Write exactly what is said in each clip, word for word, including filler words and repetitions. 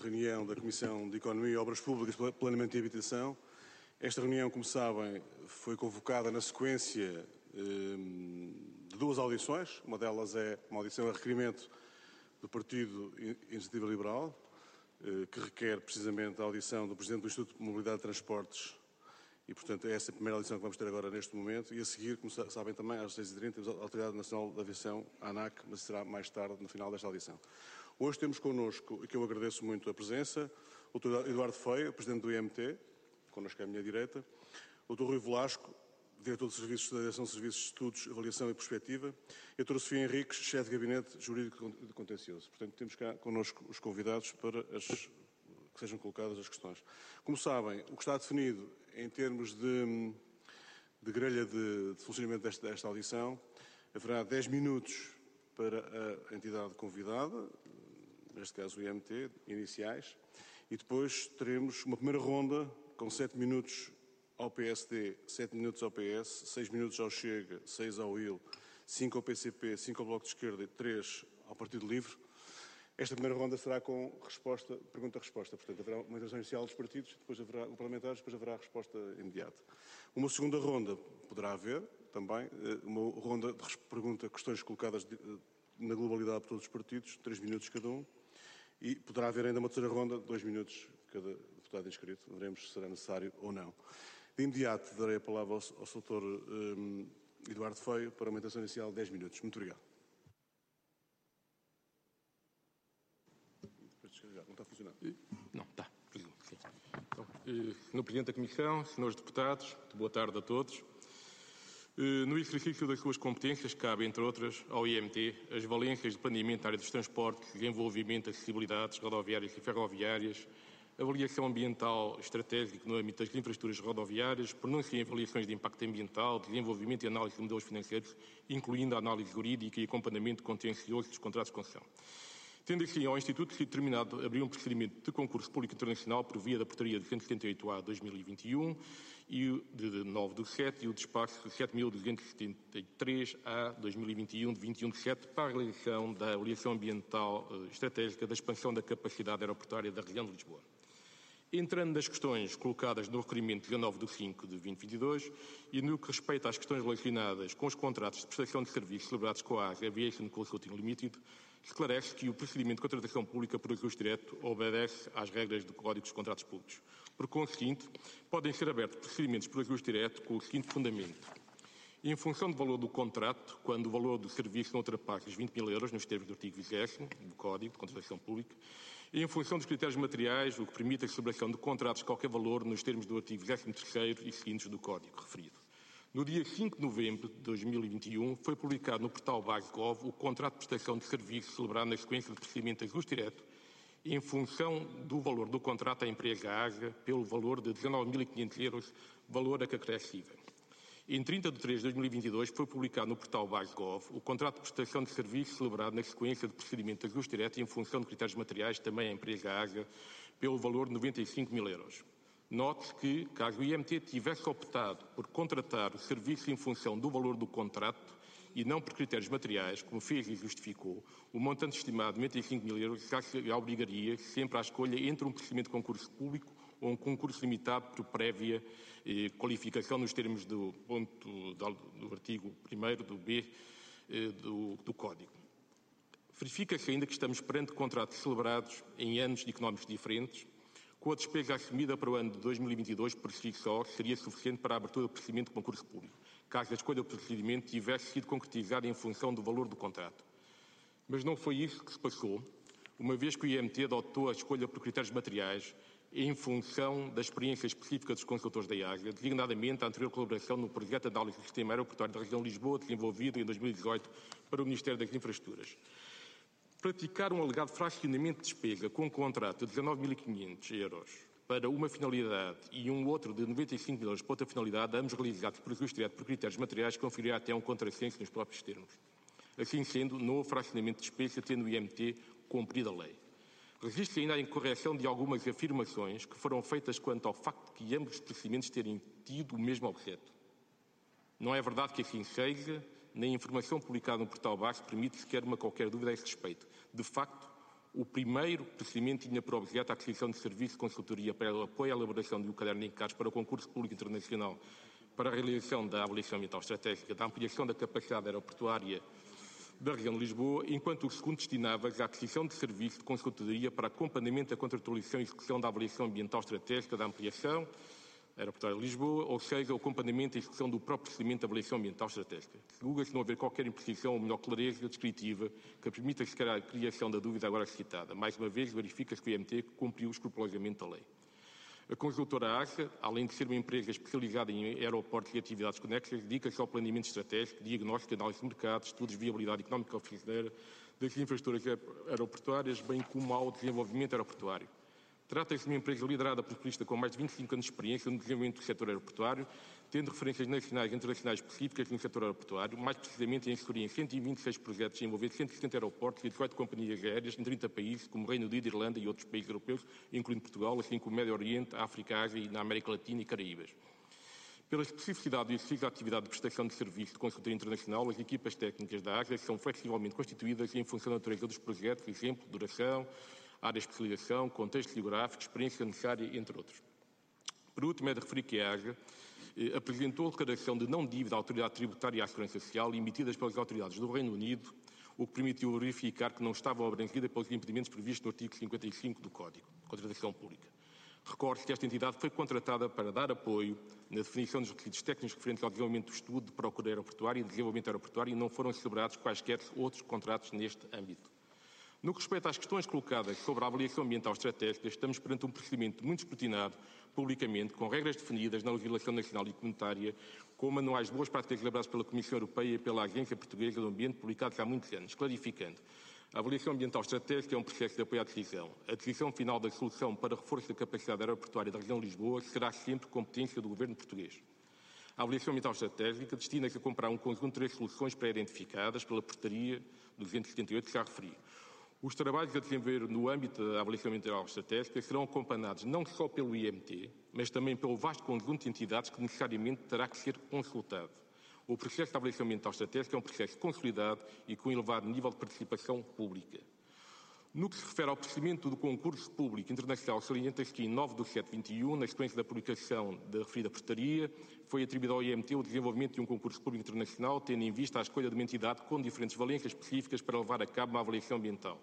reunião da Comissão de Economia, Obras Públicas, Planeamento e Habitação. Esta reunião, como sabem, foi convocada na sequência de duas audições. Uma delas é uma audição a requerimento do Partido Iniciativa Liberal, que requer precisamente a audição do Presidente do Instituto de Mobilidade e Transportes. E, portanto, é essa a primeira audição que vamos ter agora neste momento. E a seguir, como sabem também, às seis e trinta, temos a Autoridade Nacional de Aviação, a ANAC, mas será mais tarde, no final desta audição. Hoje temos connosco, e que eu agradeço muito a presença, o doutor Eduardo Feio, Presidente do I M T, connosco à minha direita, o doutor Rui Velasco, Diretor de Serviços da Direção de Serviços de Estudos, Avaliação e Perspectiva, e a doutora Sofia Henriques, Chefe de Gabinete Jurídico de Contencioso. Portanto, temos cá connosco os convidados para as, que sejam colocadas as questões. Como sabem, o que está definido em termos de, de grelha de, de funcionamento desta, desta audição, haverá dez minutos para a entidade convidada, neste caso o I M T, iniciais, e depois teremos uma primeira ronda com sete minutos ao P S D, sete minutos ao P S, seis minutos ao Chega, seis ao I L, cinco ao P C P, cinco ao Bloco de Esquerda e três ao Partido Livre. Esta primeira ronda será com resposta, pergunta-resposta. Portanto, haverá uma intervenção inicial dos partidos, depois haverá o parlamentares, depois haverá a resposta imediata. Uma segunda ronda poderá haver também, uma ronda de pergunta, questões colocadas na globalidade por todos os partidos, três minutos cada um. E poderá haver ainda uma terceira ronda, dois minutos cada deputado inscrito. Veremos se será necessário ou não. De imediato, darei a palavra ao, ao doutor um, Eduardo Feio para uma intervenção inicial de dez minutos. Muito obrigado. Não está a funcionar? Não, está. Então, senhor Presidente da Comissão, senhores deputados, boa tarde a todos. No exercício das suas competências, cabe, entre outras, ao I M T as valências de planeamento na área dos transportes, desenvolvimento de acessibilidades rodoviárias e ferroviárias, avaliação ambiental estratégica no âmbito das infraestruturas rodoviárias, pronúncia em avaliações de impacto ambiental, desenvolvimento e análise de modelos financeiros, incluindo a análise jurídica e acompanhamento contencioso dos contratos de concessão. Tendo assim ao Instituto sido determinado abrir um procedimento de concurso público internacional por via da portaria de cento e setenta e oito A de dois mil e vinte e um e de nove do sete e o despacho de sete mil duzentos e setenta e três A de dois mil e vinte e um de vinte e um do sete para a realização da avaliação ambiental estratégica da expansão da capacidade aeroportuária da região de Lisboa. Entrando nas questões colocadas no requerimento dezanove de cinco de vinte e vinte e dois e no que respeita às questões relacionadas com os contratos de prestação de serviços celebrados com a A S Aviation Consulting Limited, esclarece que o procedimento de contratação pública por ajuste direto obedece às regras do Código dos Contratos Públicos. Por conseguinte, podem ser abertos procedimentos por ajuste direto com o seguinte fundamento. Em função do valor do contrato, quando o valor do serviço não ultrapasse os vinte mil euros, nos termos do artigo vigésimo do Código de Contratação Pública, e em função dos critérios materiais, o que permite a celebração de contratos de qualquer valor nos termos do artigo vigésimo terceiro e seguintes do Código referido. No dia cinco de novembro de dois mil e vinte e um, foi publicado no portal Basegov o contrato de prestação de serviço celebrado na sequência de procedimento de ajuste direto em função do valor do contrato à empresa ASA pelo valor de dezanove mil e quinhentos euros, valor a que acrescível. Em trinta de três de dois mil e vinte e dois foi publicado no portal Basegov o contrato de prestação de serviço celebrado na sequência de procedimento de ajuste direto em função de critérios materiais também à empresa ASA pelo valor de noventa e cinco mil euros. Note-se que, caso o I M T tivesse optado por contratar o serviço em função do valor do contrato e não por critérios materiais, como fez e justificou, o montante estimado de noventa e cinco mil euros já se obrigaria sempre à escolha entre um procedimento de concurso público ou um concurso limitado por prévia eh, qualificação nos termos do ponto do, do artigo primeiro do B eh, do, do Código. Verifica-se ainda que estamos perante contratos celebrados em anos económicos diferentes, com a despesa assumida para o ano de dois mil e vinte e dois por si só seria suficiente para a abertura do procedimento de concurso público, caso a escolha do procedimento tivesse sido concretizada em função do valor do contrato. Mas não foi isso que se passou, uma vez que o I M T adotou a escolha por critérios materiais em função da experiência específica dos consultores da I A S A, designadamente a anterior colaboração no projeto de análise do sistema aeroportuário da região de Lisboa, desenvolvido em dois mil e dezoito para o Ministério das Infraestruturas. Praticar um alegado fracionamento de despesa com um contrato de dezanove mil e quinhentos euros para uma finalidade e um outro de noventa e cinco mil euros para outra finalidade, ambos realizados por ajuste direto por critérios materiais, conferiria até um contrassenso nos próprios termos. Assim sendo, não houve fracionamento de despesa, tendo o I M T cumprido a lei. Resiste ainda a incorreção de algumas afirmações que foram feitas quanto ao facto de que ambos os procedimentos terem tido o mesmo objeto. Não é verdade que assim seja, nem a informação publicada no portal Basco permite sequer uma qualquer dúvida a esse respeito. De facto, O primeiro procedimento tinha por objeto a aquisição de serviço de consultoria para o apoio à elaboração de um caderno de encargos para o concurso público internacional para a realização da avaliação ambiental estratégica da ampliação da capacidade aeroportuária da região de Lisboa, enquanto o segundo destinava-se à aquisição de serviço de consultoria para acompanhamento da contratualização e execução da avaliação ambiental estratégica da ampliação aeroportuária de Lisboa, ou seja, o acompanhamento e execução do próprio procedimento de avaliação ambiental estratégica. Julga-se não haver qualquer imprecisão ou melhor clareza descritiva que permita a criação da dúvida agora citada. Mais uma vez, verifica-se que o I M T cumpriu escrupulosamente a lei. A consultora ASA, além de ser uma empresa especializada em aeroportos e atividades conexas, dedica-se ao planeamento estratégico, diagnóstico, análise de mercado, estudos de viabilidade económica e financeira das infraestruturas aeroportuárias, bem como ao desenvolvimento aeroportuário. Trata-se de uma empresa liderada por especialistas com mais de vinte e cinco anos de experiência no desenvolvimento do setor aeroportuário, tendo referências nacionais e internacionais específicas no setor aeroportuário, mais precisamente em assessoria em cento e vinte e seis projetos envolvendo cento e setenta aeroportos e dezoito companhias aéreas em trinta países, como Reino Unido, Irlanda e outros países europeus, incluindo Portugal, assim como Médio Oriente, África, Ásia e na América Latina e Caraíbas. Pela especificidade e exercício da atividade de prestação de serviço de consultoria internacional, as equipas técnicas da ASA são flexivelmente constituídas em função da natureza dos projetos, exemplo, duração, área de especialização, contexto geográfico, experiência necessária, entre outros. Por último, é de referir que a ASA eh, apresentou a declaração de não dívida à Autoridade Tributária e à Segurança Social emitidas pelas autoridades do Reino Unido, o que permitiu verificar que não estavam abrangidas pelos impedimentos previstos no artigo cinquenta e cinco do Código de Contratação Pública. Recordo que esta entidade foi contratada para dar apoio na definição dos requisitos técnicos referentes ao desenvolvimento do estudo de procura aeroportuária e desenvolvimento aeroportuário e não foram celebrados quaisquer outros contratos neste âmbito. No que respeita às questões colocadas sobre a avaliação ambiental estratégica, estamos perante um procedimento muito escrutinado publicamente, com regras definidas na legislação nacional e comunitária, com manuais de boas práticas elaborados pela Comissão Europeia e pela Agência Portuguesa do Ambiente, publicados há muitos anos, clarificando. A avaliação ambiental estratégica é um processo de apoio à decisão. A decisão final da solução para reforço da capacidade aeroportuária da região de Lisboa será sempre competência do Governo português. A avaliação ambiental estratégica destina-se a comprar um conjunto de três soluções pré-identificadas pela Portaria duzentos e setenta e oito que já referi. Os trabalhos a desenvolver no âmbito da avaliação ambiental estratégica serão acompanhados não só pelo I M T, mas também pelo vasto conjunto de entidades que necessariamente terá que ser consultado. O processo de avaliação ambiental estratégica é um processo consolidado e com elevado nível de participação pública. No que se refere ao procedimento do concurso público internacional, salienta-se que em nove de setembro de vinte e um, na sequência da publicação da referida portaria, foi atribuído ao I M T o desenvolvimento de um concurso público internacional, tendo em vista a escolha de uma entidade com diferentes valências específicas para levar a cabo uma avaliação ambiental.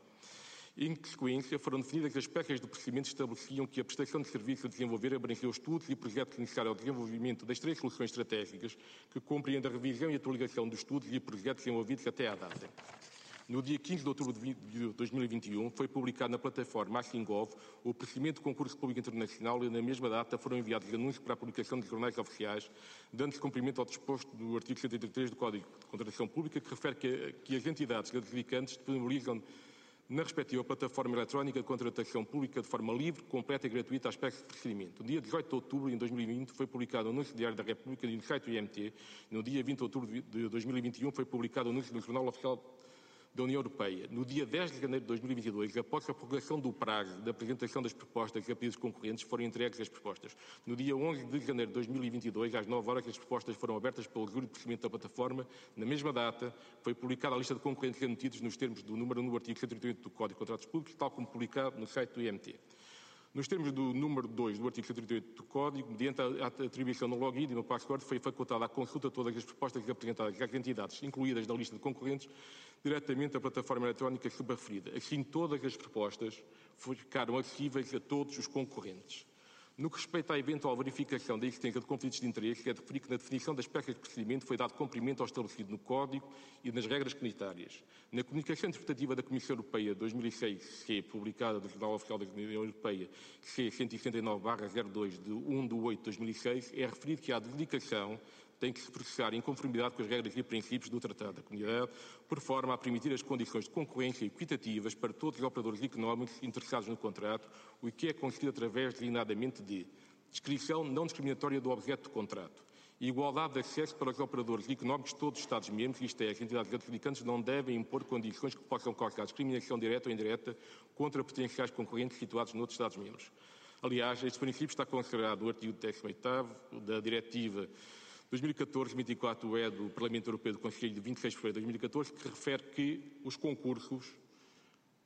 Em sequência, foram definidas as peças do procedimento que estabeleciam que a prestação de serviço a desenvolver abrangeu estudos e projetos necessários ao desenvolvimento das três soluções estratégicas que compreendem a revisão e atualização dos estudos e projetos desenvolvidos até à data. No dia quinze de outubro de dois mil e vinte e um, foi publicado na plataforma Assingov o procedimento de concurso público internacional e, na mesma data, foram enviados anúncios para a publicação de jornais oficiais, dando-se cumprimento ao disposto do artigo cento e trinta e três do Código de Contratação Pública, que refere que, que as entidades adjudicantes disponibilizam na respectiva plataforma eletrónica de contratação pública de forma livre, completa e gratuita as peças de procedimento. No dia dezoito de outubro de dois mil e vinte foi publicado o anúncio Diário da República no site do I M T. No dia vinte de outubro de dois mil e vinte e um foi publicado o anúncio no Jornal Oficial da União Europeia. No dia dez de janeiro de dois mil e vinte e dois, após a prorrogação do prazo da apresentação das propostas a pedidos concorrentes, foram entregues as propostas. No dia onze de janeiro de dois mil e vinte e dois, às nove horas, as propostas foram abertas pelo júri de procedimento da plataforma. Na mesma data, foi publicada a lista de concorrentes admitidos nos termos do número no artigo cento e trinta e oito do Código de Contratos Públicos, tal como publicado no site do I M T. Nos termos do número dois do artigo cento e trinta e oito do Código, mediante a atribuição no login e no password, foi facultada à consulta todas as propostas apresentadas às entidades incluídas na lista de concorrentes diretamente à plataforma eletrónica subreferida. Assim, todas as propostas ficaram acessíveis a todos os concorrentes. No que respeita à eventual verificação da existência de conflitos de interesse, é de referir que na definição das peças de procedimento foi dado cumprimento ao estabelecido no Código e nas regras comunitárias. Na comunicação interpretativa da Comissão Europeia dois mil e seis C, publicada no Jornal Oficial da União Europeia C cento e sessenta e nove barra zero dois de um de oito de dois mil e seis, é referido que a adjudicação tem que se processar em conformidade com as regras e princípios do Tratado da Comunidade, por forma a permitir as condições de concorrência equitativas para todos os operadores económicos interessados no contrato, o que é conseguido através, designadamente, de descrição não discriminatória do objeto do contrato, igualdade de acesso para os operadores económicos de todos os Estados-membros, isto é, as entidades adjudicantes não devem impor condições que possam causar discriminação direta ou indireta contra potenciais concorrentes situados noutros Estados-membros. Aliás, este princípio está consagrado no artigo décimo oitavo da Diretiva dois mil e catorze vinte e quatro E do Parlamento Europeu do Conselho de vinte e seis de fevereiro de dois mil e catorze, que refere que os concursos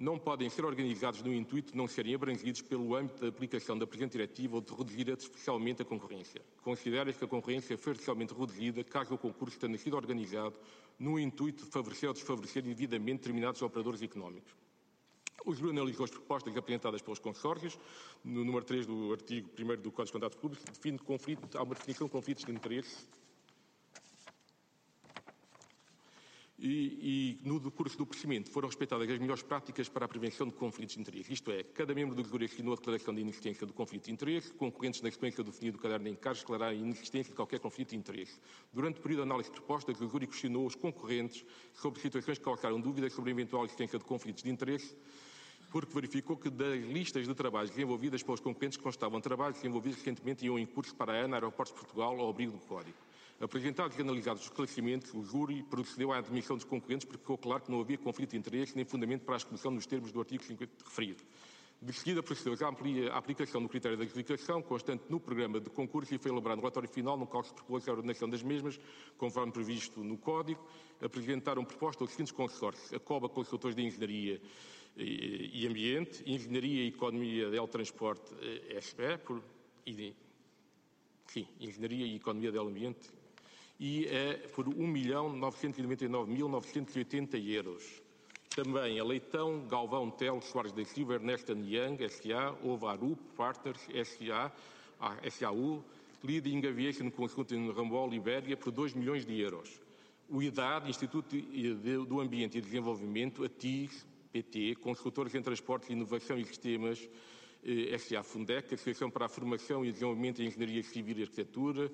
não podem ser organizados no intuito de não serem abrangidos pelo âmbito da aplicação da presente diretiva ou de reduzir artificialmente a concorrência. Considera-se que a concorrência foi artificialmente reduzida caso o concurso tenha sido organizado no intuito de favorecer ou desfavorecer indevidamente determinados operadores económicos. O júri analisou as propostas apresentadas pelos consórcios. No número três do artigo primeiro do Código de Contratos Públicos, define conflito, há uma definição de conflitos de interesse. E, e no decurso do procedimento foram respeitadas as melhores práticas para a prevenção de conflitos de interesse. Isto é, cada membro do júri assinou a declaração de inexistência do conflito de interesse, concorrentes na sequência definida do caderno de encargos declararam a inexistência de qualquer conflito de interesse. Durante o período de análise de propostas, o júri questionou os concorrentes sobre situações que causaram dúvidas sobre a eventual existência de conflitos de interesse, porque verificou que das listas de trabalhos desenvolvidas pelos concorrentes constavam trabalhos desenvolvidos recentemente e iam em curso para a ANA Aeroportos de Portugal ao abrigo do Código. Apresentados e analisados os esclarecimentos, o júri procedeu à admissão dos concorrentes porque ficou claro que não havia conflito de interesse nem fundamento para a exclusão nos termos do artigo cinquenta referido. De seguida, procedeu-se à aplicação do critério de adjudicação, constante no programa de concurso, e foi elaborado um relatório final no qual se propôs a ordenação das mesmas, conforme previsto no Código. Apresentaram proposta aos seguintes consórcios: a COBA, Consultores de Engenharia e Ambiente, Engenharia e Economia de Transporte, S P E, por, e, sim, Engenharia e Economia do Ambiente, e é por um milhão novecentos e noventa e nove mil novecentos e oitenta euros. Também a Leitão, Galvão, Tel, Soares da Silva, Ernest and Young, S A, Ovaru Partners, S A, S A U, Leading Aviation Consulting Rambol, Libéria, por dois milhões de euros. O I D A D, Instituto do Ambiente e Desenvolvimento, a T I S, P T, Consultores em Transportes, Inovação e Sistemas, S A Fundec, Associação para a Formação e Desenvolvimento em Engenharia Civil e Arquitetura,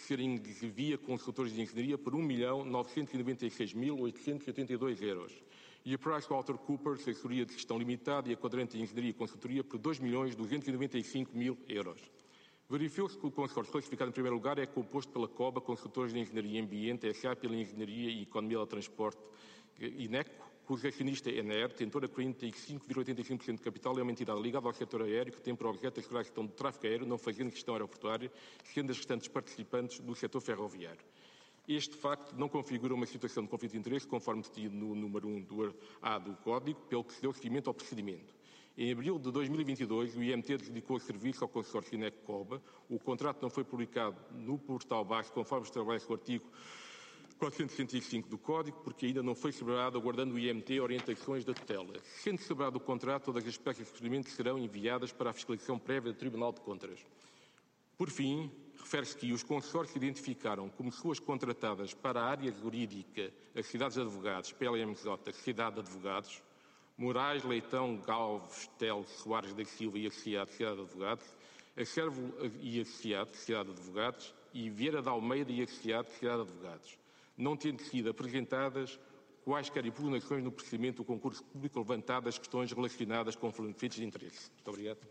Via Consultores de Engenharia, por um milhão novecentos e noventa e seis mil oitocentos e oitenta e dois euros. E a PricewaterhouseCoopers, Assessoria de Gestão Limitada, e a Quadrante de Engenharia e Consultoria, por dois milhões duzentos e noventa e cinco mil euros. Verificou-se que o consórcio classificado em primeiro lugar é composto pela COBA, Consultores de Engenharia e Ambiente, S A, pela Engenharia e Economia do Transporte, INECO, cujo acionista é a ENER, detentora de quarenta e cinco vírgula oitenta e cinco por cento de capital, é uma entidade ligada ao setor aéreo que tem por objeto assegurar a gestão do tráfego aéreo, não fazendo gestão aeroportuária, sendo as restantes participantes do setor ferroviário. Este facto não configura uma situação de conflito de interesse, conforme definido no número um do A do Código, pelo que se deu seguimento ao procedimento. Em abril de dois mil e vinte e dois, o I M T dedicou o serviço ao consórcio INEC-COBA. O contrato não foi publicado no portal base, conforme estabelece o artigo quatrocentos e sessenta e cinco do Código, porque ainda não foi celebrado, aguardando o I M T orientações da tutela. Sendo celebrado o contrato, todas as peças de procedimento serão enviadas para a fiscalização prévia do Tribunal de Contas. Por fim, refere-se que os consórcios identificaram como suas contratadas para a área jurídica as cidades de advogados, P L M J, Cidade de Advogados, Moraes, Leitão, Galves, Tel, Soares da Silva e Associados, Cidade de Advogados, a Servo e Associados, Cidade de Advogados, e Vieira de Almeida e Associados, Cidade de Advogados, não tendo sido apresentadas quaisquer impugnações no procedimento do concurso público, levantadas questões relacionadas com conflitos de interesse. Muito obrigado.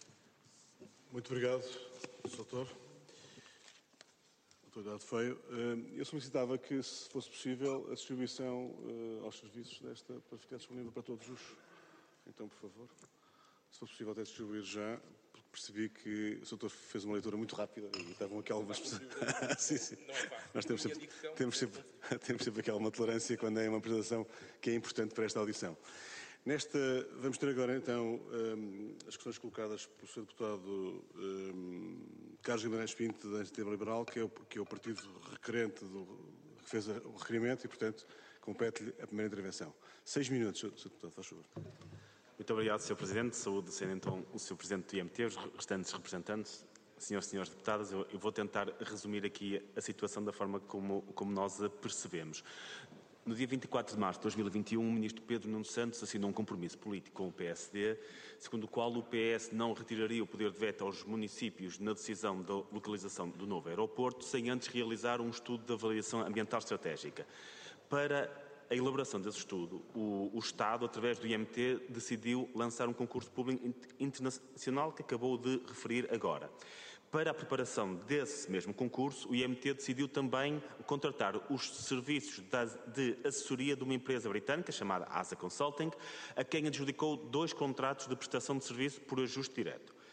Muito obrigado, doutor doutor Eduardo Feio. Eu solicitava que, se fosse possível, a distribuição aos serviços desta para ficar disponível para todos os... Então, por favor, se for possível até distribuir já, porque percebi que o doutor fez uma leitura muito rápida e estavam aqui algumas pessoas... sim, sim. Nós temos sempre, temos, sempre, temos sempre aquela uma tolerância quando é uma apresentação que é importante para esta audição. Nesta, vamos ter agora, então, um, as questões colocadas pelo senhor Deputado um, Carlos Guimarães Pinto, da Iniciativa Liberal, que é, o, que é o partido requerente do, que fez o requerimento e, portanto, compete-lhe a primeira intervenção. Seis minutos, senhor Deputado, faz favor. Muito obrigado, senhor Presidente. Saúde, sendo então o senhor Presidente do I M T, os restantes representantes, senhores e senhoras deputadas. Eu, eu vou tentar resumir aqui a situação da forma como, como nós a percebemos. No dia vinte e quatro de março de dois mil e vinte e um, o ministro Pedro Nuno Santos assinou um compromisso político com o P S D, segundo o qual o P S não retiraria o poder de veto aos municípios na decisão da localização do novo aeroporto, sem antes realizar um estudo de avaliação ambiental estratégica. Para a elaboração desse estudo, o, o Estado, através do I M T, decidiu lançar um concurso público internacional que acabou de referir agora. Para a preparação desse mesmo concurso, o I M T decidiu também contratar os serviços de assessoria de uma empresa britânica chamada A S A Consulting, a quem adjudicou dois contratos de prestação de serviço por ajuste direto.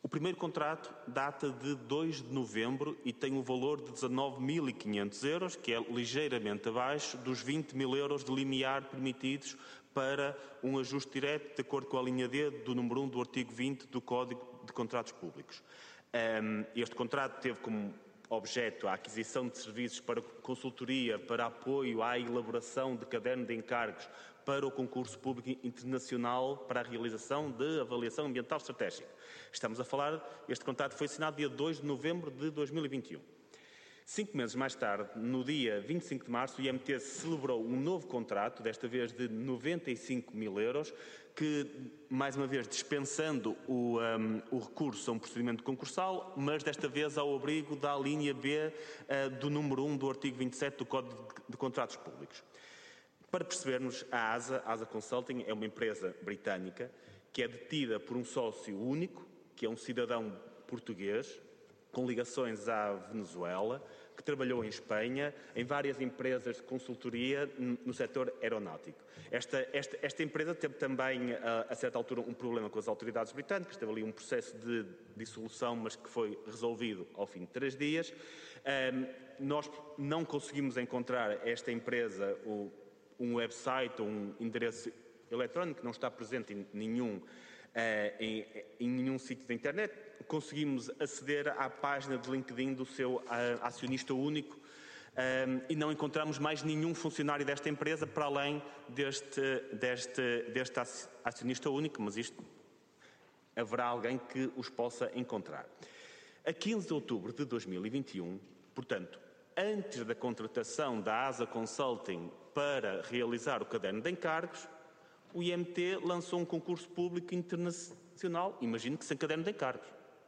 O primeiro contrato data de dois de novembro e tem um valor de dezanove mil e quinhentos euros, que é ligeiramente abaixo dos vinte mil euros de limiar permitidos para um ajuste direto, de acordo com a linha D do número um do artigo vinte do Código de Contratos Públicos. Este contrato teve como objeto a aquisição de serviços para consultoria, para apoio à elaboração de caderno de encargos para o concurso público internacional para a realização de avaliação ambiental estratégica. Estamos a falar, este contrato foi assinado dia dois de novembro de dois mil e vinte e um. Cinco meses mais tarde, no dia vinte e cinco de março, o I M T celebrou um novo contrato, desta vez de noventa e cinco mil euros, que, mais uma vez, dispensando o, um, o recurso a um procedimento concursal, mas desta vez ao abrigo da linha B uh, do número um do artigo vinte e sete do Código de Contratos Públicos. Para percebermos, a ASA, a ASA Consulting, é uma empresa britânica que é detida por um sócio único, que é um cidadão português, com ligações à Venezuela, que trabalhou em Espanha, em várias empresas de consultoria no setor aeronáutico. Esta, esta, esta empresa teve também, a, a certa altura, um problema com as autoridades britânicas, teve ali um processo de dissolução, mas que foi resolvido ao fim de três dias. Um, nós não conseguimos encontrar esta empresa, o, um website ou um endereço eletrónico, não está presente em nenhum, uh, em, em nenhum sítio da internet. Conseguimos aceder à página de LinkedIn do seu uh, acionista único um, e não encontramos mais nenhum funcionário desta empresa para além deste, deste, deste acionista único, mas isto haverá alguém que os possa encontrar. A quinze de outubro de dois mil e vinte e um, portanto, antes da contratação da ASA Consulting para realizar o caderno de encargos, o I M T lançou um concurso público internacional, imagino que sem caderno de encargos.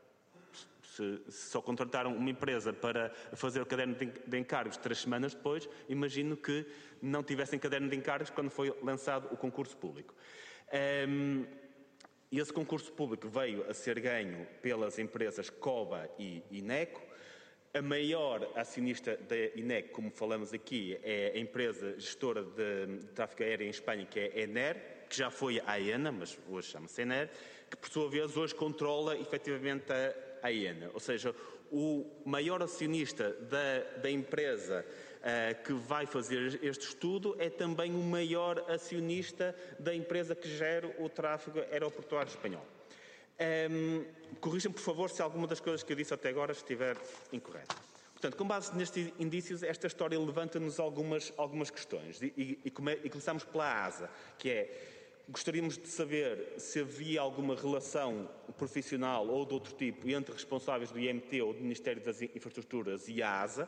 Se, se só contrataram uma empresa para fazer o caderno de, de encargos três semanas depois, imagino que não tivessem caderno de encargos quando foi lançado o concurso público. Um, esse concurso público veio a ser ganho pelas empresas COBA e INECO. A maior acionista da INECO, como falamos aqui, é a empresa gestora de, de tráfego aéreo em Espanha, que é a ENER, que já foi a AENA, mas hoje chama-se ENER, que por sua vez hoje controla efetivamente a AENA. Ou seja, o maior acionista da, da empresa uh, que vai fazer este estudo é também o maior acionista da empresa que gera o tráfego aeroportuário espanhol. Um, Corrijam-me, por favor, se alguma das coisas que eu disse até agora estiver incorreta. Portanto, com base nestes indícios, esta história levanta-nos algumas, algumas questões. E, e, e, come, e começamos pela ASA, que é, gostaríamos de saber se havia alguma relação profissional ou de outro tipo entre responsáveis do I M T ou do Ministério das Infraestruturas e a ASA.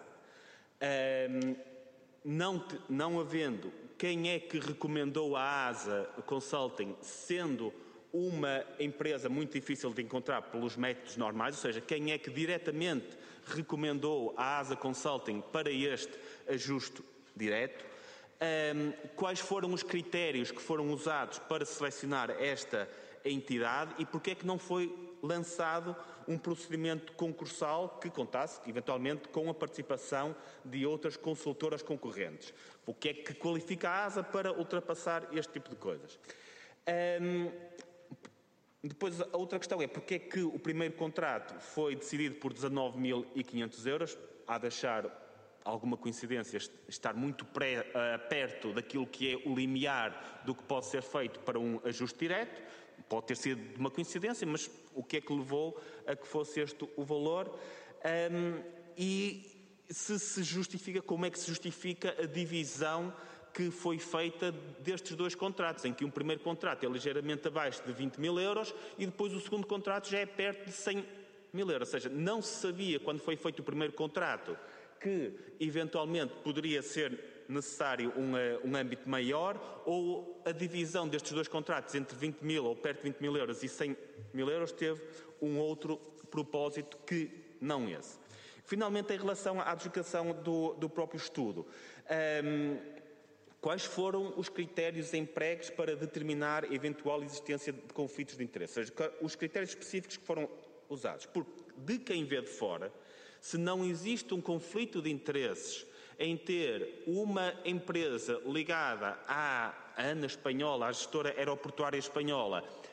Um, não, te, não havendo, quem é que recomendou a ASA Consulting, sendo uma empresa muito difícil de encontrar pelos métodos normais, ou seja, quem é que diretamente recomendou a ASA Consulting para este ajuste direto, um, quais foram os critérios que foram usados para selecionar esta entidade e porque é que não foi lançado um procedimento concursal que contasse, eventualmente, com a participação de outras consultoras concorrentes. O que é que qualifica a ASA para ultrapassar este tipo de coisas? Um, Depois, a outra questão é porque é que o primeiro contrato foi decidido por dezanove mil e quinhentos euros, a deixar alguma coincidência estar muito pré, uh, perto daquilo que é o limiar do que pode ser feito para um ajuste direto. Pode ter sido uma coincidência, mas o que é que levou a que fosse este o valor? Um, e se se justifica, como é que se justifica a divisão que foi feita destes dois contratos, em que um primeiro contrato é ligeiramente abaixo de vinte mil euros e depois o segundo contrato já é perto de cem mil euros. Ou seja, não se sabia, quando foi feito o primeiro contrato, que eventualmente poderia ser necessário um, um âmbito maior, ou a divisão destes dois contratos entre vinte mil ou perto de vinte mil euros e cem mil euros teve um outro propósito que não esse. Finalmente, em relação à adjudicação do, do próprio estudo, um, quais foram os critérios empregos para determinar a eventual existência de conflitos de interesse? Ou seja, os critérios específicos que foram usados. Porque, de quem vê de fora, se não existe um conflito de interesses em ter uma empresa ligada à ANA espanhola, à gestora aeroportuária espanhola,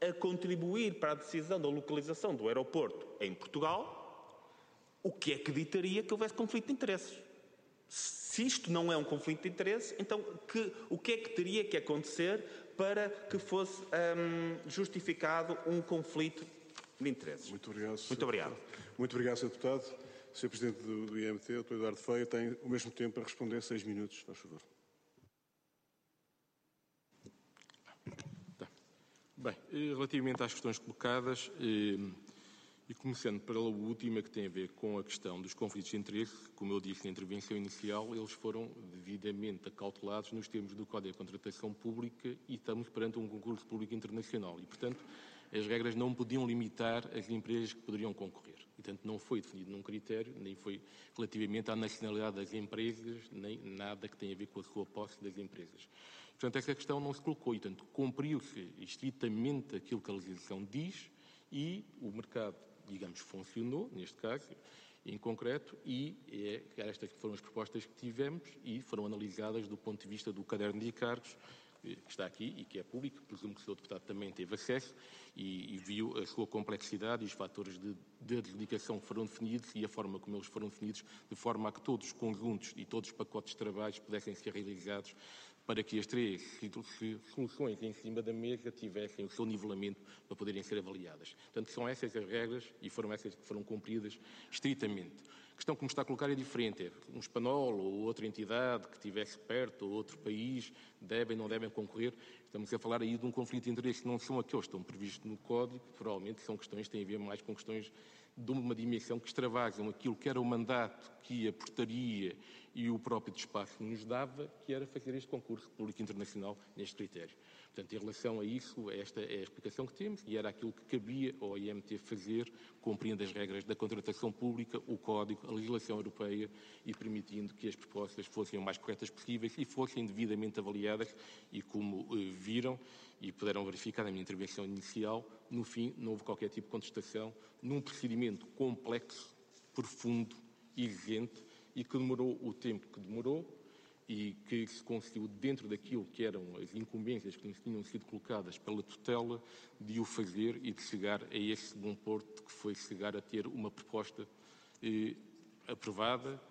a contribuir para a decisão da localização do aeroporto em Portugal, o que é que ditaria que houvesse conflito de interesses? Se isto não é um conflito de interesse, então que, o que é que teria que acontecer para que fosse hum, justificado um conflito de interesses? Muito obrigado. Muito obrigado. Muito obrigado, senhor Deputado. senhor Presidente do, do I M T, o doutor Eduardo Feio, tem o mesmo tempo para responder, seis minutos, faz favor. Tá. Bem, relativamente às questões colocadas, e começando pela última, que tem a ver com a questão dos conflitos de interesse, como eu disse na intervenção inicial, eles foram devidamente acautelados nos termos do Código de Contratação Pública e estamos perante um concurso público internacional e, portanto, as regras não podiam limitar as empresas que poderiam concorrer. E, portanto, não foi definido num critério, nem foi relativamente à nacionalidade das empresas, nem nada que tenha a ver com a sua posse das empresas. Portanto, essa questão não se colocou e, portanto, cumpriu-se estritamente aquilo que a legislação diz e o mercado, digamos, funcionou, neste caso, em concreto, e é, estas foram as propostas que tivemos e foram analisadas do ponto de vista do caderno de encargos, que está aqui e que é público, presumo que o senhor Deputado também teve acesso e, e viu a sua complexidade e os fatores de, de adjudicação que foram definidos e a forma como eles foram definidos, de forma a que todos os conjuntos e todos os pacotes de trabalhos pudessem ser realizados para que as três soluções em cima da mesa tivessem o seu nivelamento para poderem ser avaliadas. Portanto, são essas as regras e foram essas que foram cumpridas estritamente. A questão que me está a colocar é diferente. É um espanhol ou outra entidade que estivesse perto ou outro país devem ou não devem concorrer. Estamos a falar aí de um conflito de interesse que não são aqueles que estão previstos no Código, que provavelmente são questões que têm a ver mais com questões de uma dimensão que extravasam aquilo que era o mandato que a portaria e o próprio despacho nos dava, que era fazer este concurso público internacional neste critério. Portanto, em relação a isso, esta é a explicação que temos e era aquilo que cabia ao I M T fazer, cumprindo as regras da contratação pública, o Código, a legislação europeia e permitindo que as propostas fossem o mais corretas possíveis e fossem devidamente avaliadas e, como eh, viram e puderam verificar na minha intervenção inicial, no fim não houve qualquer tipo de contestação num procedimento complexo, profundo, exigente e que demorou o tempo que demorou e que se conseguiu, dentro daquilo que eram as incumbências que nos tinham sido colocadas pela tutela, de o fazer e de chegar a esse bom porto, que foi chegar a ter uma proposta eh, aprovada,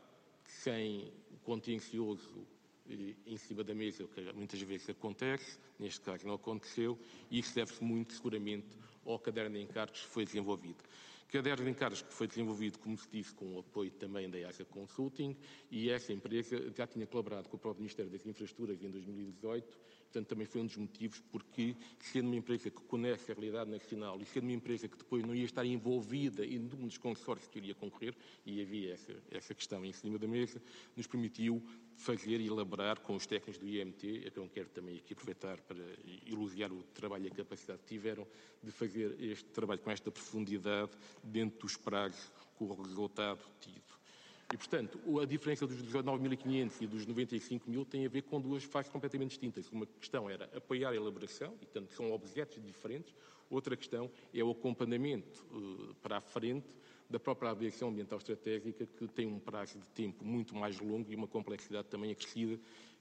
sem contencioso eh, em cima da mesa, o que muitas vezes acontece, neste caso não aconteceu, e isso deve-se muito seguramente ao caderno de encargos que foi desenvolvido. Caderno de encargos que foi desenvolvido, como se disse, com o apoio também da I A S A Consulting, e essa empresa já tinha colaborado com o próprio Ministério das Infraestruturas em dois mil e dezoito, portanto também foi um dos motivos porque, sendo uma empresa que conhece a realidade nacional e sendo uma empresa que depois não ia estar envolvida em um dos consórcios que iria concorrer, e havia essa, essa questão em cima da mesa, nos permitiu fazer e elaborar com os técnicos do I M T, a que eu quero também aqui aproveitar para elogiar o trabalho e a capacidade que tiveram de fazer este trabalho com esta profundidade dentro dos prazos com o resultado tido. E, portanto, a diferença dos dezanove mil e quinhentos e dos noventa e cinco mil tem a ver com duas fases completamente distintas. Uma questão era apoiar a elaboração, e, portanto, são objetos diferentes. Outra questão é o acompanhamento uh, para a frente da própria avaliação ambiental estratégica, que tem um prazo de tempo muito mais longo e uma complexidade também acrescida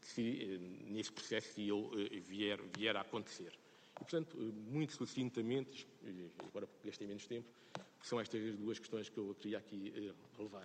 se, nesse processo, se ele vier, vier a acontecer. E, portanto, muito sucintamente, agora porque gastei menos tempo, são estas as duas questões que eu queria aqui relevar.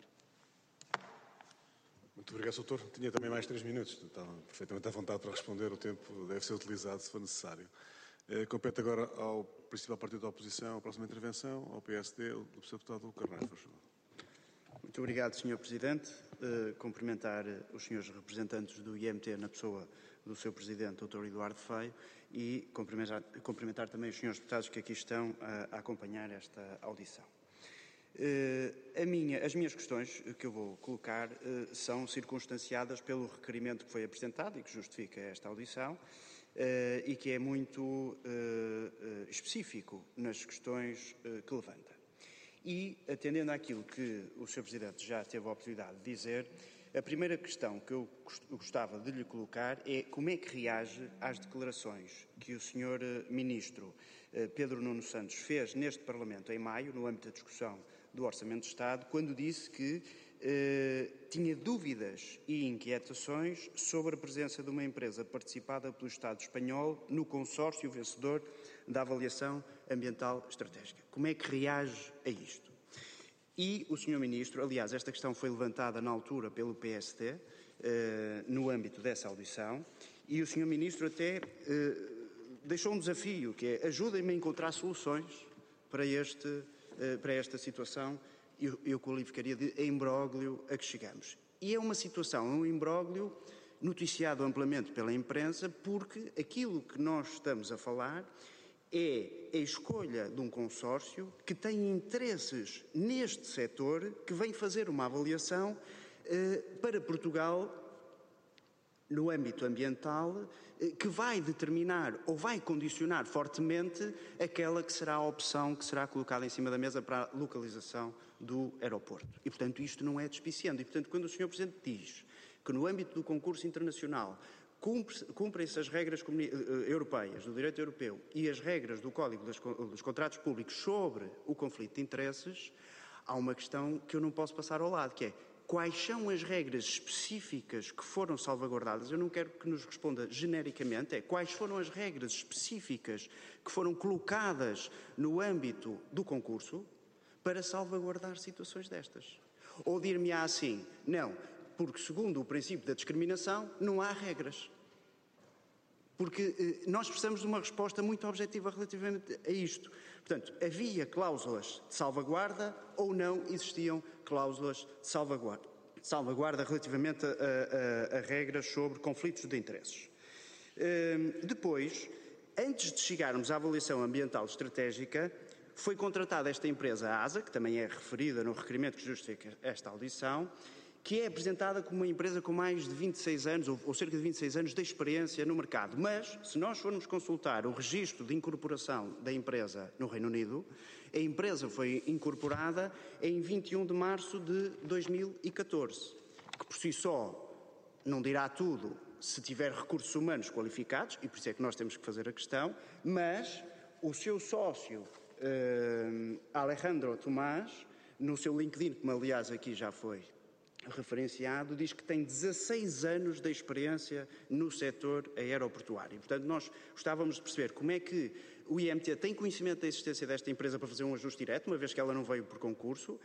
Muito obrigado, doutor. Tinha também mais três minutos, estava perfeitamente à vontade para responder, o tempo deve ser utilizado se for necessário. Compete agora ao principal partido da oposição a próxima intervenção, ao P S D, o senhor Deputado Carneiro, por favor. Muito obrigado, senhor Presidente. Uh, cumprimentar os senhores representantes do I M T na pessoa do seu Presidente, doutor Eduardo Feio, e cumprimentar, cumprimentar também os senhores deputados que aqui estão a, a acompanhar esta audição. Uh, a minha, as minhas questões que eu vou colocar uh, são circunstanciadas pelo requerimento que foi apresentado e que justifica esta audição, Uh, e que é muito uh, uh, específico nas questões uh, que levanta. E, atendendo àquilo que o senhor Presidente já teve a oportunidade de dizer, a primeira questão que eu gostava de lhe colocar é como é que reage às declarações que o senhor Ministro uh, Pedro Nuno Santos fez neste Parlamento em maio, no âmbito da discussão do Orçamento de Estado, quando disse que Uh, tinha dúvidas e inquietações sobre a presença de uma empresa participada pelo Estado espanhol no consórcio vencedor da avaliação Ambiental Estratégica. Como é que reage a isto? E o senhor Ministro, aliás, esta questão foi levantada na altura pelo P S D, eh, no âmbito dessa audição, e o senhor Ministro até eh, deixou um desafio, que é ajudem-me a encontrar soluções para, este, eh, para esta situação, eu, eu qualificaria de imbróglio a que chegamos. E é uma situação, um imbróglio noticiado amplamente pela imprensa, porque aquilo que nós estamos a falar é a escolha de um consórcio que tem interesses neste setor, que vem fazer uma avaliação eh, para Portugal, no âmbito ambiental, eh, que vai determinar ou vai condicionar fortemente aquela que será a opção que será colocada em cima da mesa para a localização do aeroporto. E, portanto, isto não é despiciando. E, portanto, quando o senhor Presidente diz que no âmbito do concurso internacional cumprem-se as regras europeias, do direito europeu e as regras do Código dos Contratos Públicos sobre o conflito de interesses, há uma questão que eu não posso passar ao lado, que é quais são as regras específicas que foram salvaguardadas. Eu não quero que nos responda genericamente, é quais foram as regras específicas que foram colocadas no âmbito do concurso para salvaguardar situações destas. Ou dir-me-á assim, não, porque segundo o princípio da discriminação não há regras. Porque eh, nós precisamos de uma resposta muito objetiva relativamente a isto. Portanto, havia cláusulas de salvaguarda ou não existiam cláusulas de salvaguarda, salvaguarda relativamente a, a, a regras sobre conflitos de interesses. Eh, depois, antes de chegarmos à avaliação ambiental estratégica, foi contratada esta empresa, a ASA, que também é referida no requerimento que justifica esta audição, que é apresentada como uma empresa com mais de vinte e seis anos, ou, ou cerca de vinte e seis anos de experiência no mercado. Mas, se nós formos consultar o registro de incorporação da empresa no Reino Unido, a empresa foi incorporada em vinte e um de março de dois mil e catorze, que por si só não dirá tudo se tiver recursos humanos qualificados, e por isso é que nós temos que fazer a questão, mas o seu sócio, eh, Alejandro Tomás, no seu LinkedIn, como aliás aqui já foi referenciado, diz que tem dezasseis anos de experiência no setor aeroportuário. Portanto, nós gostávamos de perceber como é que o I M T tem conhecimento da existência desta empresa para fazer um ajuste direto, uma vez que ela não veio por concurso,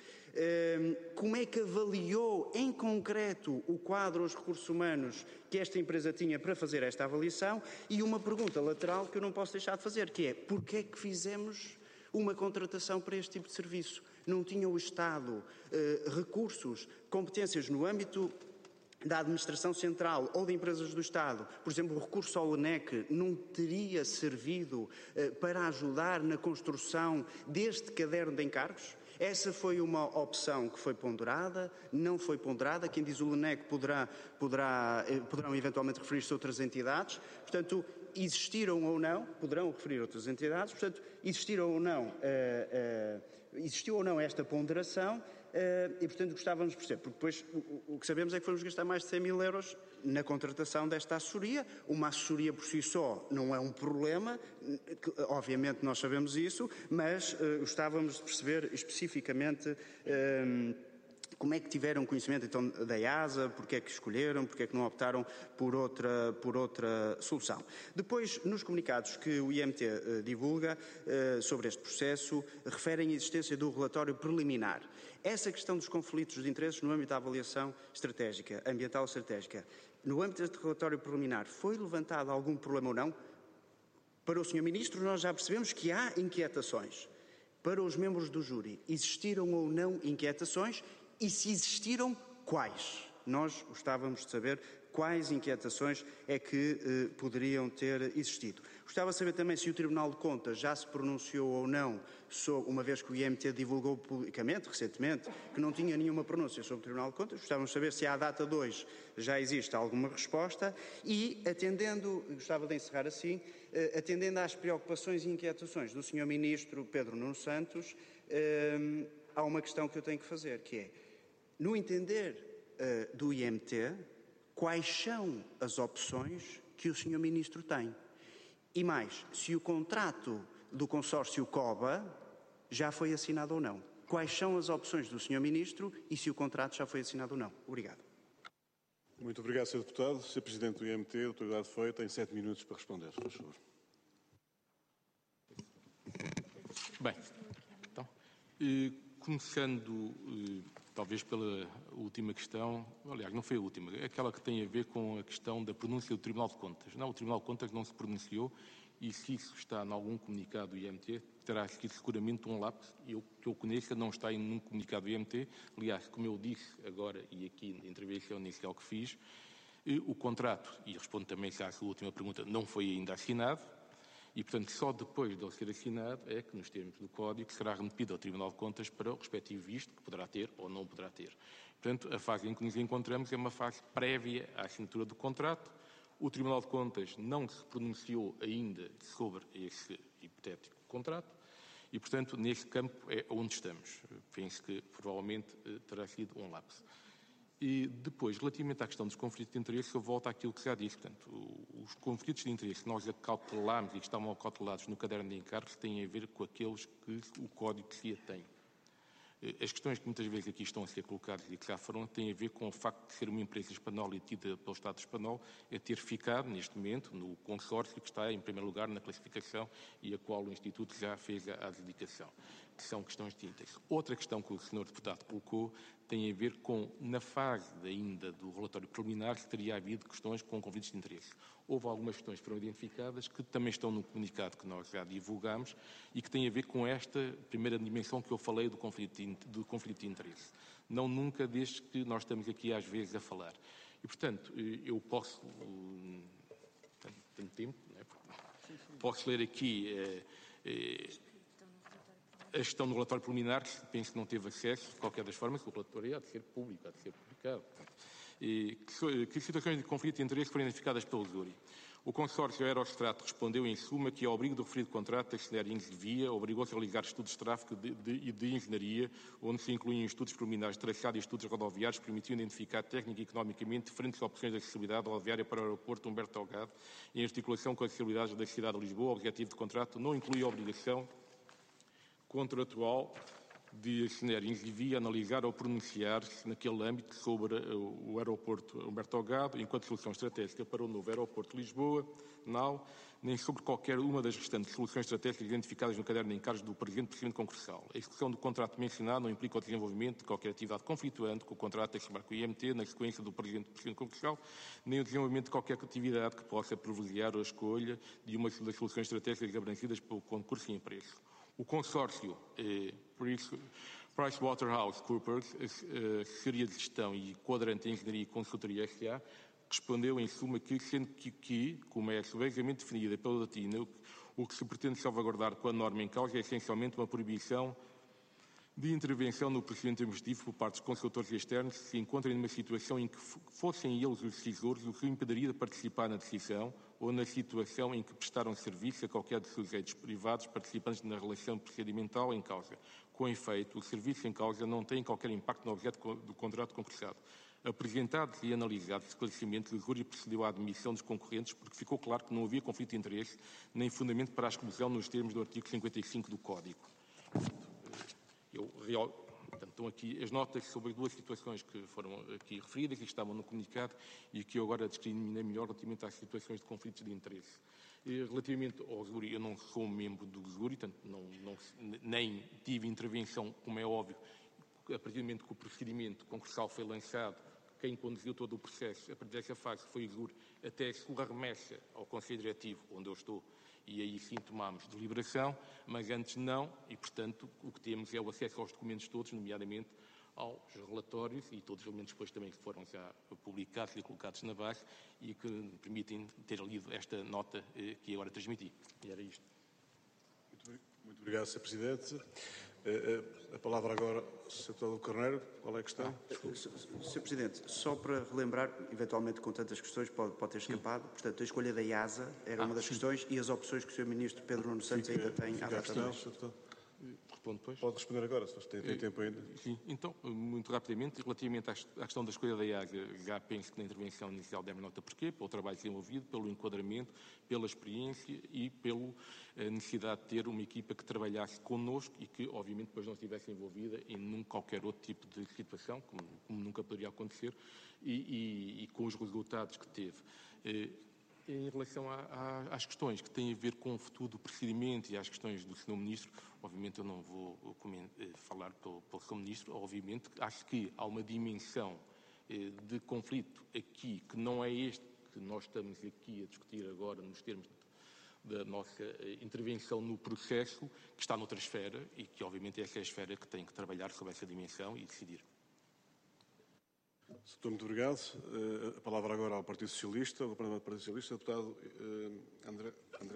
como é que avaliou em concreto o quadro, os recursos humanos que esta empresa tinha para fazer esta avaliação, e uma pergunta lateral que eu não posso deixar de fazer, que é, porquê é que fizemos uma contratação para este tipo de serviço? Não tinha o Estado eh, recursos, competências no âmbito da administração central ou de empresas do Estado? Por exemplo, o recurso ao L N E C não teria servido eh, para ajudar na construção deste caderno de encargos? Essa foi uma opção que foi ponderada, não foi ponderada. Quem diz o L N E C poderá, poderá, eh, poderão eventualmente referir-se a outras entidades. Portanto, existiram ou não, poderão referir outras entidades, portanto, existiram ou não, uh, uh, existiu ou não esta ponderação, uh, e portanto gostávamos de perceber, porque depois o, o que sabemos é que fomos gastar mais de cem mil euros na contratação desta assessoria. Uma assessoria por si só não é um problema, que, obviamente nós sabemos isso, mas uh, gostávamos de perceber especificamente uh, como é que tiveram conhecimento então da I A S A, porque é que escolheram, porque é que não optaram por outra, por outra solução. Depois, nos comunicados que o I M T uh, divulga uh, sobre este processo, referem a existência do relatório preliminar. Essa questão dos conflitos de interesses no âmbito da avaliação estratégica, ambiental estratégica, no âmbito deste relatório preliminar, foi levantado algum problema ou não? Para o senhor Ministro, nós já percebemos que há inquietações. Para os membros do júri, existiram ou não inquietações? E se existiram, quais? Nós gostávamos de saber quais inquietações é que eh, poderiam ter existido. Gostava de saber também se o Tribunal de Contas já se pronunciou ou não, sobre, uma vez que o I M T divulgou publicamente, recentemente, que não tinha nenhuma pronúncia sobre o Tribunal de Contas. Gostávamos de saber se à data de hoje já existe alguma resposta e, atendendo, gostava de encerrar assim, eh, atendendo às preocupações e inquietações do senhor Ministro Pedro Nuno Santos, eh, há uma questão que eu tenho que fazer, que é, no entender uh, do I M T, quais são as opções que o senhor Ministro tem? E mais, se o contrato do consórcio COBA já foi assinado ou não? Quais são as opções do senhor Ministro e se o contrato já foi assinado ou não? Obrigado. Muito obrigado, senhor Deputado. senhor Presidente do I M T, doutor Eduardo Feio, tem sete minutos para responder, por favor. Bem, então, eh, começando eh, talvez pela última questão, aliás, não foi a última, é aquela que tem a ver com a questão da pronúncia do Tribunal de Contas. Não, o Tribunal de Contas não se pronunciou e se isso está em algum comunicado do I M T, terá sido seguramente um lapso. Eu, que eu conheça, não está em nenhum comunicado do I M T. Aliás, como eu disse agora e aqui na intervenção inicial que fiz, eh, o contrato, e respondo também à sua última pergunta, não foi ainda assinado. E, portanto, só depois de ele ser assinado é que, nos termos do Código, será remetido ao Tribunal de Contas para o respectivo visto, que poderá ter ou não poderá ter. Portanto, a fase em que nos encontramos é uma fase prévia à assinatura do contrato. O Tribunal de Contas não se pronunciou ainda sobre esse hipotético contrato e, portanto, nesse campo é onde estamos. Penso que, provavelmente, terá sido um lapso. E depois, relativamente à questão dos conflitos de interesse, eu volto àquilo que já disse. Portanto, os conflitos de interesse que nós acautelámos e que estavam acautelados no caderno de encargos têm a ver com aqueles que o Código de S I A tem. As questões que muitas vezes aqui estão a ser colocadas e que já foram têm a ver com o facto de ser uma empresa espanhola e tida pelo Estado espanhol a ter ficado, neste momento, no consórcio que está em primeiro lugar na classificação e a qual o Instituto já fez a adjudicação, que são questões distintas. Outra questão que o senhor Deputado colocou tem a ver com, na fase ainda do relatório preliminar, que teria havido questões com conflitos de interesse. Houve algumas questões que foram identificadas que também estão no comunicado que nós já divulgamos e que têm a ver com esta primeira dimensão que eu falei do conflito de, do conflito de interesse. Não nunca desde que nós estamos aqui às vezes a falar. E, portanto, eu posso... Tenho tempo, não é? Posso ler aqui... Eh, eh, a gestão do relatório preliminar, que penso que não teve acesso, de qualquer das formas, que o relatório há de ser público, há de ser publicado. E que, que situações de conflito de interesse foram identificadas pelo Zuri. O consórcio Aerostrato respondeu, em suma, que ao abrigo do referido contrato, a Engenharia Via obrigou-se a realizar estudos de tráfego e de, de, de engenharia, onde se incluíam estudos preliminares de traçado e estudos rodoviários que permitiam identificar técnica e economicamente diferentes opções de acessibilidade rodoviária para o aeroporto Humberto Delgado, em articulação com as acessibilidades da cidade de Lisboa. O objetivo do contrato não inclui a obrigação contratual de a Engenharia Via analisar ou pronunciar-se naquele âmbito sobre o aeroporto Humberto Delgado, enquanto solução estratégica para o novo aeroporto de Lisboa, não, nem sobre qualquer uma das restantes soluções estratégicas identificadas no caderno de encargos do presente procedimento concursal. A execução do contrato mencionado não implica o desenvolvimento de qualquer atividade conflituante com o contrato a firmar com o I M T na sequência do presente procedimento concursal, nem o desenvolvimento de qualquer atividade que possa privilegiar a escolha de uma das soluções estratégicas abrangidas pelo concurso em preço. O consórcio eh, PricewaterhouseCoopers, eh, Assessoria de Gestão e Quadrante Engenharia e Consultoria S A, respondeu em suma que, sendo que, que como é severamente definida pela Latina, o que se pretende salvaguardar com a norma em causa é essencialmente uma proibição de intervenção no procedimento administrativo por parte dos consultores externos que se encontrem numa situação em que fossem eles os decisores, o que impederia de participar na decisão, ou na situação em que prestaram serviço a qualquer dos sujeitos privados participantes na relação procedimental em causa. Com efeito, o serviço em causa não tem qualquer impacto no objeto do contrato concursado. Apresentados e analisados esclarecimentos, o júri procedeu à admissão dos concorrentes porque ficou claro que não havia conflito de interesse nem fundamento para a exclusão nos termos do artigo cinquenta e cinco do Código. Eu, real, portanto, estão aqui as notas sobre as duas situações que foram aqui referidas e que estavam no comunicado e que eu agora discriminei melhor relativamente às situações de conflitos de interesse. E, relativamente ao Zuri, eu não sou membro do Zuri, portanto, não, não, nem tive intervenção, como é óbvio, a partir do momento que o procedimento concursal foi lançado, quem conduziu todo o processo, a partir dessa fase, foi o Zuri, até a sua remessa ao Conselho Diretivo, onde eu estou, e aí sim tomámos deliberação, mas antes não, e portanto o que temos é o acesso aos documentos todos, nomeadamente aos relatórios e todos os elementos depois também que foram já publicados e colocados na base e que me permitem ter lido esta nota eh, que agora transmiti. E era isto. Muito, muito obrigado, senhor Presidente. A palavra agora ao senhor Deputado Carneiro. Qual é a questão? Ah, senhor Presidente, só para relembrar, eventualmente com tantas questões pode, pode ter escapado, sim. Portanto, a escolha da I A S A era ah, uma das sim. questões e as opções que o senhor Ministro Pedro Nuno Santos fica, ainda tem à data de hoje. Respondo depois. Pode responder agora, se tem, tem tempo ainda. Sim, então, muito rapidamente, relativamente à questão da escolha da I A S A, já penso que na intervenção inicial demos nota porquê, pelo trabalho desenvolvido, pelo enquadramento, pela experiência e pela necessidade de ter uma equipa que trabalhasse connosco e que, obviamente, depois não estivesse envolvida em num, qualquer outro tipo de situação, como, como nunca poderia acontecer, e, e, e com os resultados que teve. Em relação a, a, às questões que têm a ver com o futuro do procedimento e às questões do senhor Ministro, obviamente eu não vou falar pelo, pelo senhor Ministro, obviamente acho que há uma dimensão eh, de conflito aqui que não é este que nós estamos aqui a discutir agora nos termos da nossa intervenção no processo, que está noutra esfera e que obviamente essa é a esfera que tem que trabalhar sobre essa dimensão e decidir. Doutor, muito obrigado. Uh, a palavra agora ao Partido Socialista, ao Partido Socialista, deputado uh, André. André.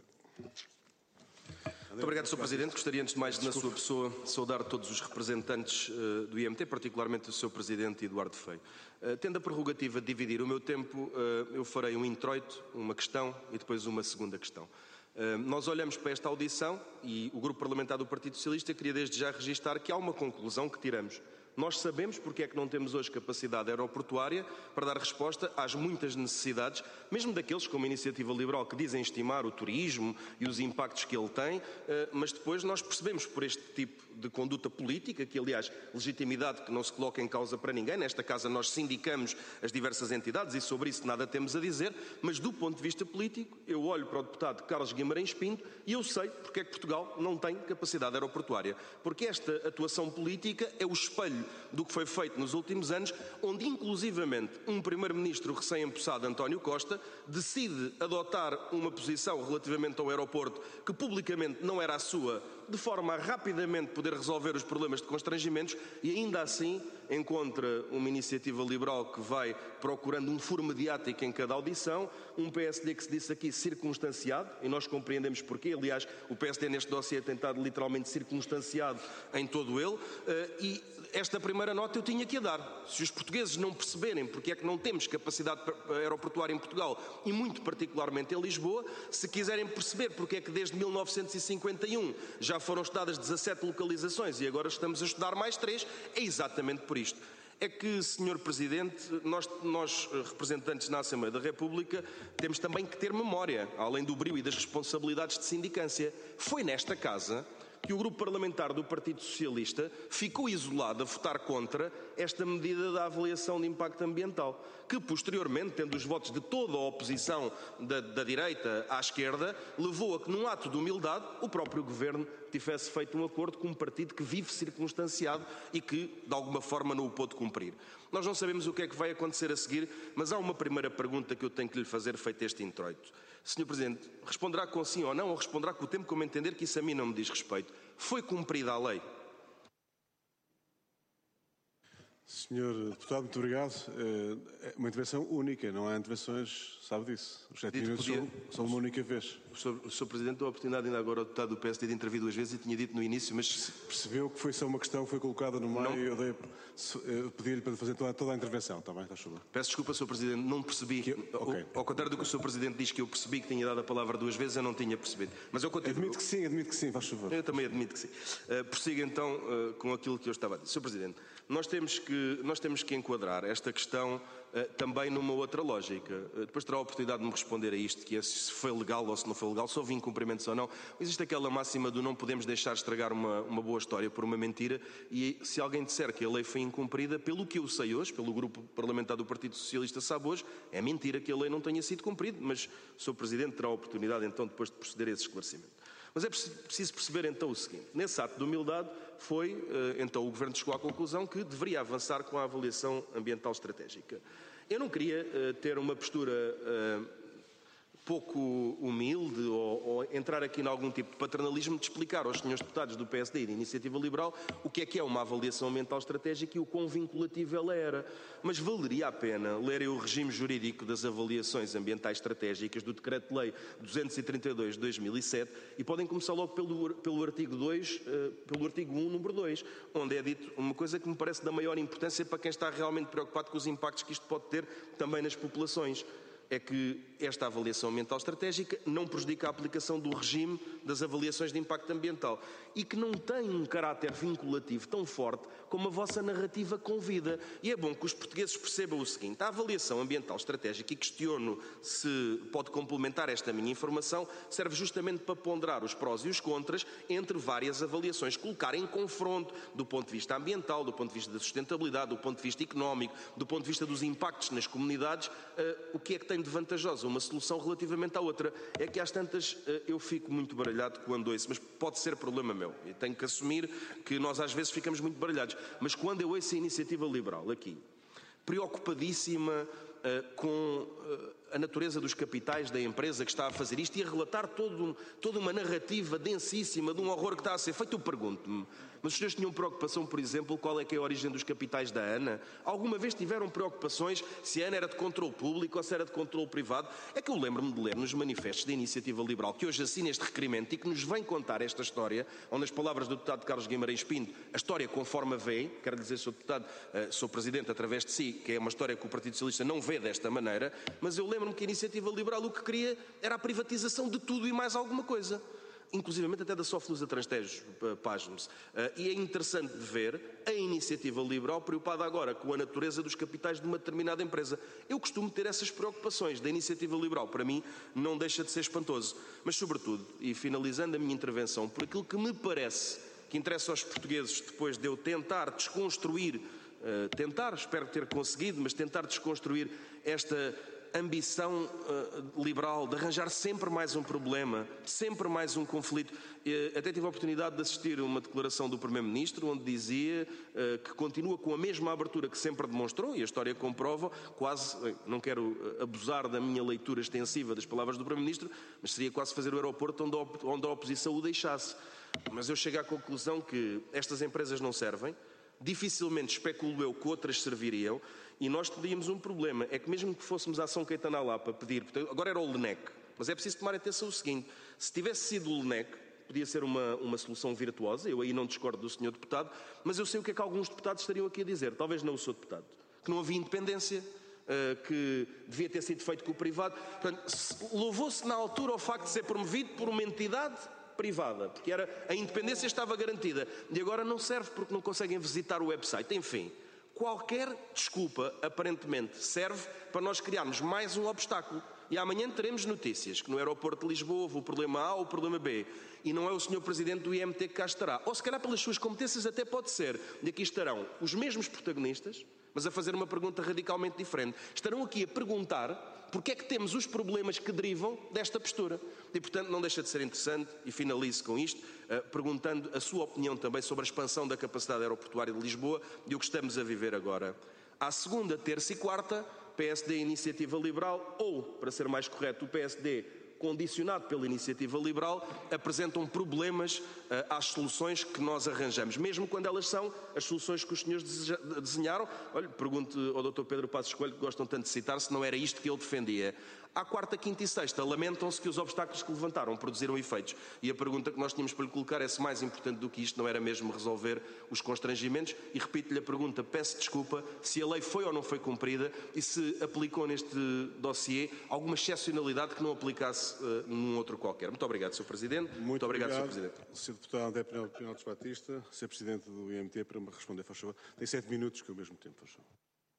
Muito obrigado, senhor Presidente. Gostaria, antes de mais, na sua pessoa, saudar todos os representantes uh, do I M T, particularmente o seu Presidente, Eduardo Feio. Uh, tendo a prerrogativa de dividir o meu tempo, uh, eu farei um introito, uma questão e depois uma segunda questão. Uh, nós olhamos para esta audição e o Grupo Parlamentar do Partido Socialista queria desde já registar que há uma conclusão que tiramos. Nós sabemos porque é que não temos hoje capacidade aeroportuária para dar resposta às muitas necessidades, mesmo daqueles como a Iniciativa Liberal que dizem estimar o turismo e os impactos que ele tem, mas depois nós percebemos por este tipo de conduta política, que aliás, legitimidade que não se coloca em causa para ninguém, nesta casa nós sindicamos as diversas entidades e sobre isso nada temos a dizer, mas do ponto de vista político, eu olho para o deputado Carlos Guimarães Pinto e eu sei porque é que Portugal não tem capacidade aeroportuária, porque esta atuação política é o espelho do que foi feito nos últimos anos, onde inclusivamente um primeiro-ministro recém-empossado, António Costa, decide adotar uma posição relativamente ao aeroporto que publicamente não era a sua, de forma a rapidamente poder resolver os problemas de constrangimentos e ainda assim encontra uma iniciativa liberal que vai procurando um furo mediático em cada audição, um P S D que se disse aqui circunstanciado, e nós compreendemos porquê, aliás, o P S D neste dossiê tem estado literalmente circunstanciado em todo ele, e esta primeira nota eu tinha que a dar. Se os portugueses não perceberem porque é que não temos capacidade aeroportuária em Portugal, e muito particularmente em Lisboa, se quiserem perceber porque é que desde mil novecentos e cinquenta e um já foram estudadas dezassete localizações e agora estamos a estudar mais três, é exatamente por isto. É que, senhor Presidente, nós, nós, representantes na Assembleia da República, temos também que ter memória, além do brio e das responsabilidades de sindicância. Foi nesta casa que o Grupo Parlamentar do Partido Socialista ficou isolado a votar contra esta medida da avaliação de impacto ambiental, que posteriormente, tendo os votos de toda a oposição da, da direita à esquerda, levou a que, num ato de humildade, o próprio Governo tivesse feito um acordo com um partido que vive circunstanciado e que, de alguma forma, não o pôde cumprir. Nós não sabemos o que é que vai acontecer a seguir, mas há uma primeira pergunta que eu tenho que lhe fazer feito este introito. senhor Presidente, responderá com sim ou não, ou responderá com o tempo como entender, que isso a mim não me diz respeito. Foi cumprida a lei? senhor Deputado, muito obrigado. É uma intervenção única, não há intervenções, sabe disso. Os sete minutos podia... são, são uma única vez. O senhor, o senhor Presidente deu a oportunidade ainda agora ao deputado do P S D de intervir duas vezes e tinha dito no início, mas... Percebeu que foi só uma questão que foi colocada no meio e eu, eu pedi-lhe para fazer toda, toda a intervenção, está bem? Está chuva. Peço desculpa, senhor Presidente, não percebi. Eu, okay. Ao contrário do que o senhor Presidente diz que eu percebi que tinha dado a palavra duas vezes, eu não tinha percebido. Mas eu continuo... Admito que sim, admito que sim, faz favor. Eu também admito que sim. Uh, prossiga então uh, com aquilo que eu estava a dizer. senhor Presidente, nós temos que, nós temos que enquadrar esta questão uh, também numa outra lógica. Uh, depois terá a oportunidade de me responder a isto, que é se foi legal ou se não foi legal, se houve incumprimentos ou não. Existe aquela máxima do não podemos deixar estragar uma, uma boa história por uma mentira, e se alguém disser que a lei foi incumprida, pelo que eu sei hoje, pelo Grupo Parlamentar do Partido Socialista sabe hoje, é mentira que a lei não tenha sido cumprida, mas o senhor Presidente terá a oportunidade então depois de proceder a esse esclarecimento. Mas é preciso perceber então o seguinte, nesse ato de humildade foi, então o Governo chegou à conclusão que deveria avançar com a avaliação ambiental estratégica. Eu não queria ter uma postura pouco humilde ou, ou entrar aqui em algum tipo de paternalismo de explicar aos senhores deputados do P S D e da Iniciativa Liberal o que é que é uma avaliação ambiental estratégica e o quão vinculativa ela era. Mas valeria a pena lerem o regime jurídico das avaliações ambientais estratégicas do Decreto-Lei duzentos e trinta e dois de dois mil e sete e podem começar logo pelo, pelo artigo dois, uh, pelo artigo um, número dois, onde é dito uma coisa que me parece da maior importância para quem está realmente preocupado com os impactos que isto pode ter também nas populações. É que esta avaliação ambiental estratégica não prejudica a aplicação do regime das avaliações de impacto ambiental e que não tem um caráter vinculativo tão forte como a vossa narrativa convida. E é bom que os portugueses percebam o seguinte: a avaliação ambiental estratégica, e questiono se pode complementar esta minha informação, serve justamente para ponderar os prós e os contras entre várias avaliações, colocar em confronto do ponto de vista ambiental, do ponto de vista da sustentabilidade, do ponto de vista económico, do ponto de vista dos impactos nas comunidades, uh, o que é que tem de vantajoso uma solução relativamente à outra. É que às tantas uh, eu fico muito baralhado quando ouço, mas pode ser problema meu, e tenho que assumir que nós às vezes ficamos muito baralhados, mas quando eu ouço a Iniciativa Liberal aqui, preocupadíssima uh, com uh, a natureza dos capitais da empresa que está a fazer isto e a relatar todo, toda uma narrativa densíssima de um horror que está a ser feito, eu pergunto-me, mas os senhores tinham preocupação, por exemplo, qual é que é a origem dos capitais da ANA? Alguma vez tiveram preocupações se a ANA era de controle público ou se era de controle privado? É que eu lembro-me de ler nos manifestos da Iniciativa Liberal que hoje assina este requerimento e que nos vem contar esta história, onde, nas palavras do deputado Carlos Guimarães Pinto, a história conforme a vê, quero dizer, senhor deputado, sou presidente através de si, que é uma história que o Partido Socialista não vê desta maneira, mas eu lembro-me que a Iniciativa Liberal o que queria era a privatização de tudo e mais alguma coisa, inclusivamente até da Soflusa Transtejo, pasme-se. E é interessante de ver a Iniciativa Liberal preocupada agora com a natureza dos capitais de uma determinada empresa. Eu costumo ter essas preocupações da Iniciativa Liberal, para mim não deixa de ser espantoso. Mas sobretudo, e finalizando a minha intervenção, por aquilo que me parece que interessa aos portugueses, depois de eu tentar desconstruir, uh, tentar, espero ter conseguido, mas tentar desconstruir esta ambição uh, liberal de arranjar sempre mais um problema, sempre mais um conflito. Uh, até tive a oportunidade de assistir a uma declaração do Primeiro-Ministro onde dizia uh, que continua com a mesma abertura que sempre demonstrou, e a história comprova, quase, uh, não quero abusar da minha leitura extensiva das palavras do Primeiro-Ministro, mas seria quase fazer o aeroporto onde a, onde a oposição o deixasse. Mas eu chego à conclusão que estas empresas não servem, dificilmente especulo eu que outras serviriam, e nós teríamos um problema, é que mesmo que fôssemos à São Caetano à Lapa pedir, agora era o L N E C, mas é preciso tomar atenção o seguinte: se tivesse sido o L N E C, podia ser uma, uma solução virtuosa, eu aí não discordo do senhor deputado, mas eu sei o que é que alguns deputados estariam aqui a dizer, talvez não o senhor deputado, que não havia independência, que devia ter sido feito com o privado. Portanto, louvou-se na altura o facto de ser promovido por uma entidade privada, porque era, a independência estava garantida, e agora não serve porque não conseguem visitar o website. Enfim, qualquer desculpa, aparentemente, serve para nós criarmos mais um obstáculo. E amanhã teremos notícias que no aeroporto de Lisboa houve o problema A ou o problema B, e não é o senhor Presidente do I M T que cá estará. Ou se calhar pelas suas competências até pode ser. E aqui estarão os mesmos protagonistas, mas a fazer uma pergunta radicalmente diferente. Estarão aqui a perguntar porque é que temos os problemas que derivam desta postura. E, portanto, não deixa de ser interessante, e finalizo com isto, uh, perguntando a sua opinião também sobre a expansão da capacidade aeroportuária de Lisboa e o que estamos a viver agora. À segunda, terça e quarta, P S D e Iniciativa Liberal, ou, para ser mais correto, o P S D condicionado pela Iniciativa Liberal, apresentam problemas uh, às soluções que nós arranjamos, mesmo quando elas são as soluções que os senhores deseja, desenharam. Olha, pergunto ao doutor Pedro Passos Coelho, que gostam tanto de citar, se não era isto que ele defendia. À quarta, quinta e sexta, lamentam-se que os obstáculos que levantaram produziram efeitos. E a pergunta que nós tínhamos para lhe colocar é se mais importante do que isto não era mesmo resolver os constrangimentos. E repito-lhe a pergunta, peço desculpa, se a lei foi ou não foi cumprida e se aplicou neste dossiê alguma excepcionalidade que não aplicasse uh, num outro qualquer. Muito obrigado, senhor Presidente. Muito, Muito obrigado, obrigado, senhor Presidente. senhor Deputado André Penaltos Batista, senhor Presidente do I M T, para me responder, faz favor. Tem sete minutos que ao mesmo tempo, faz favor.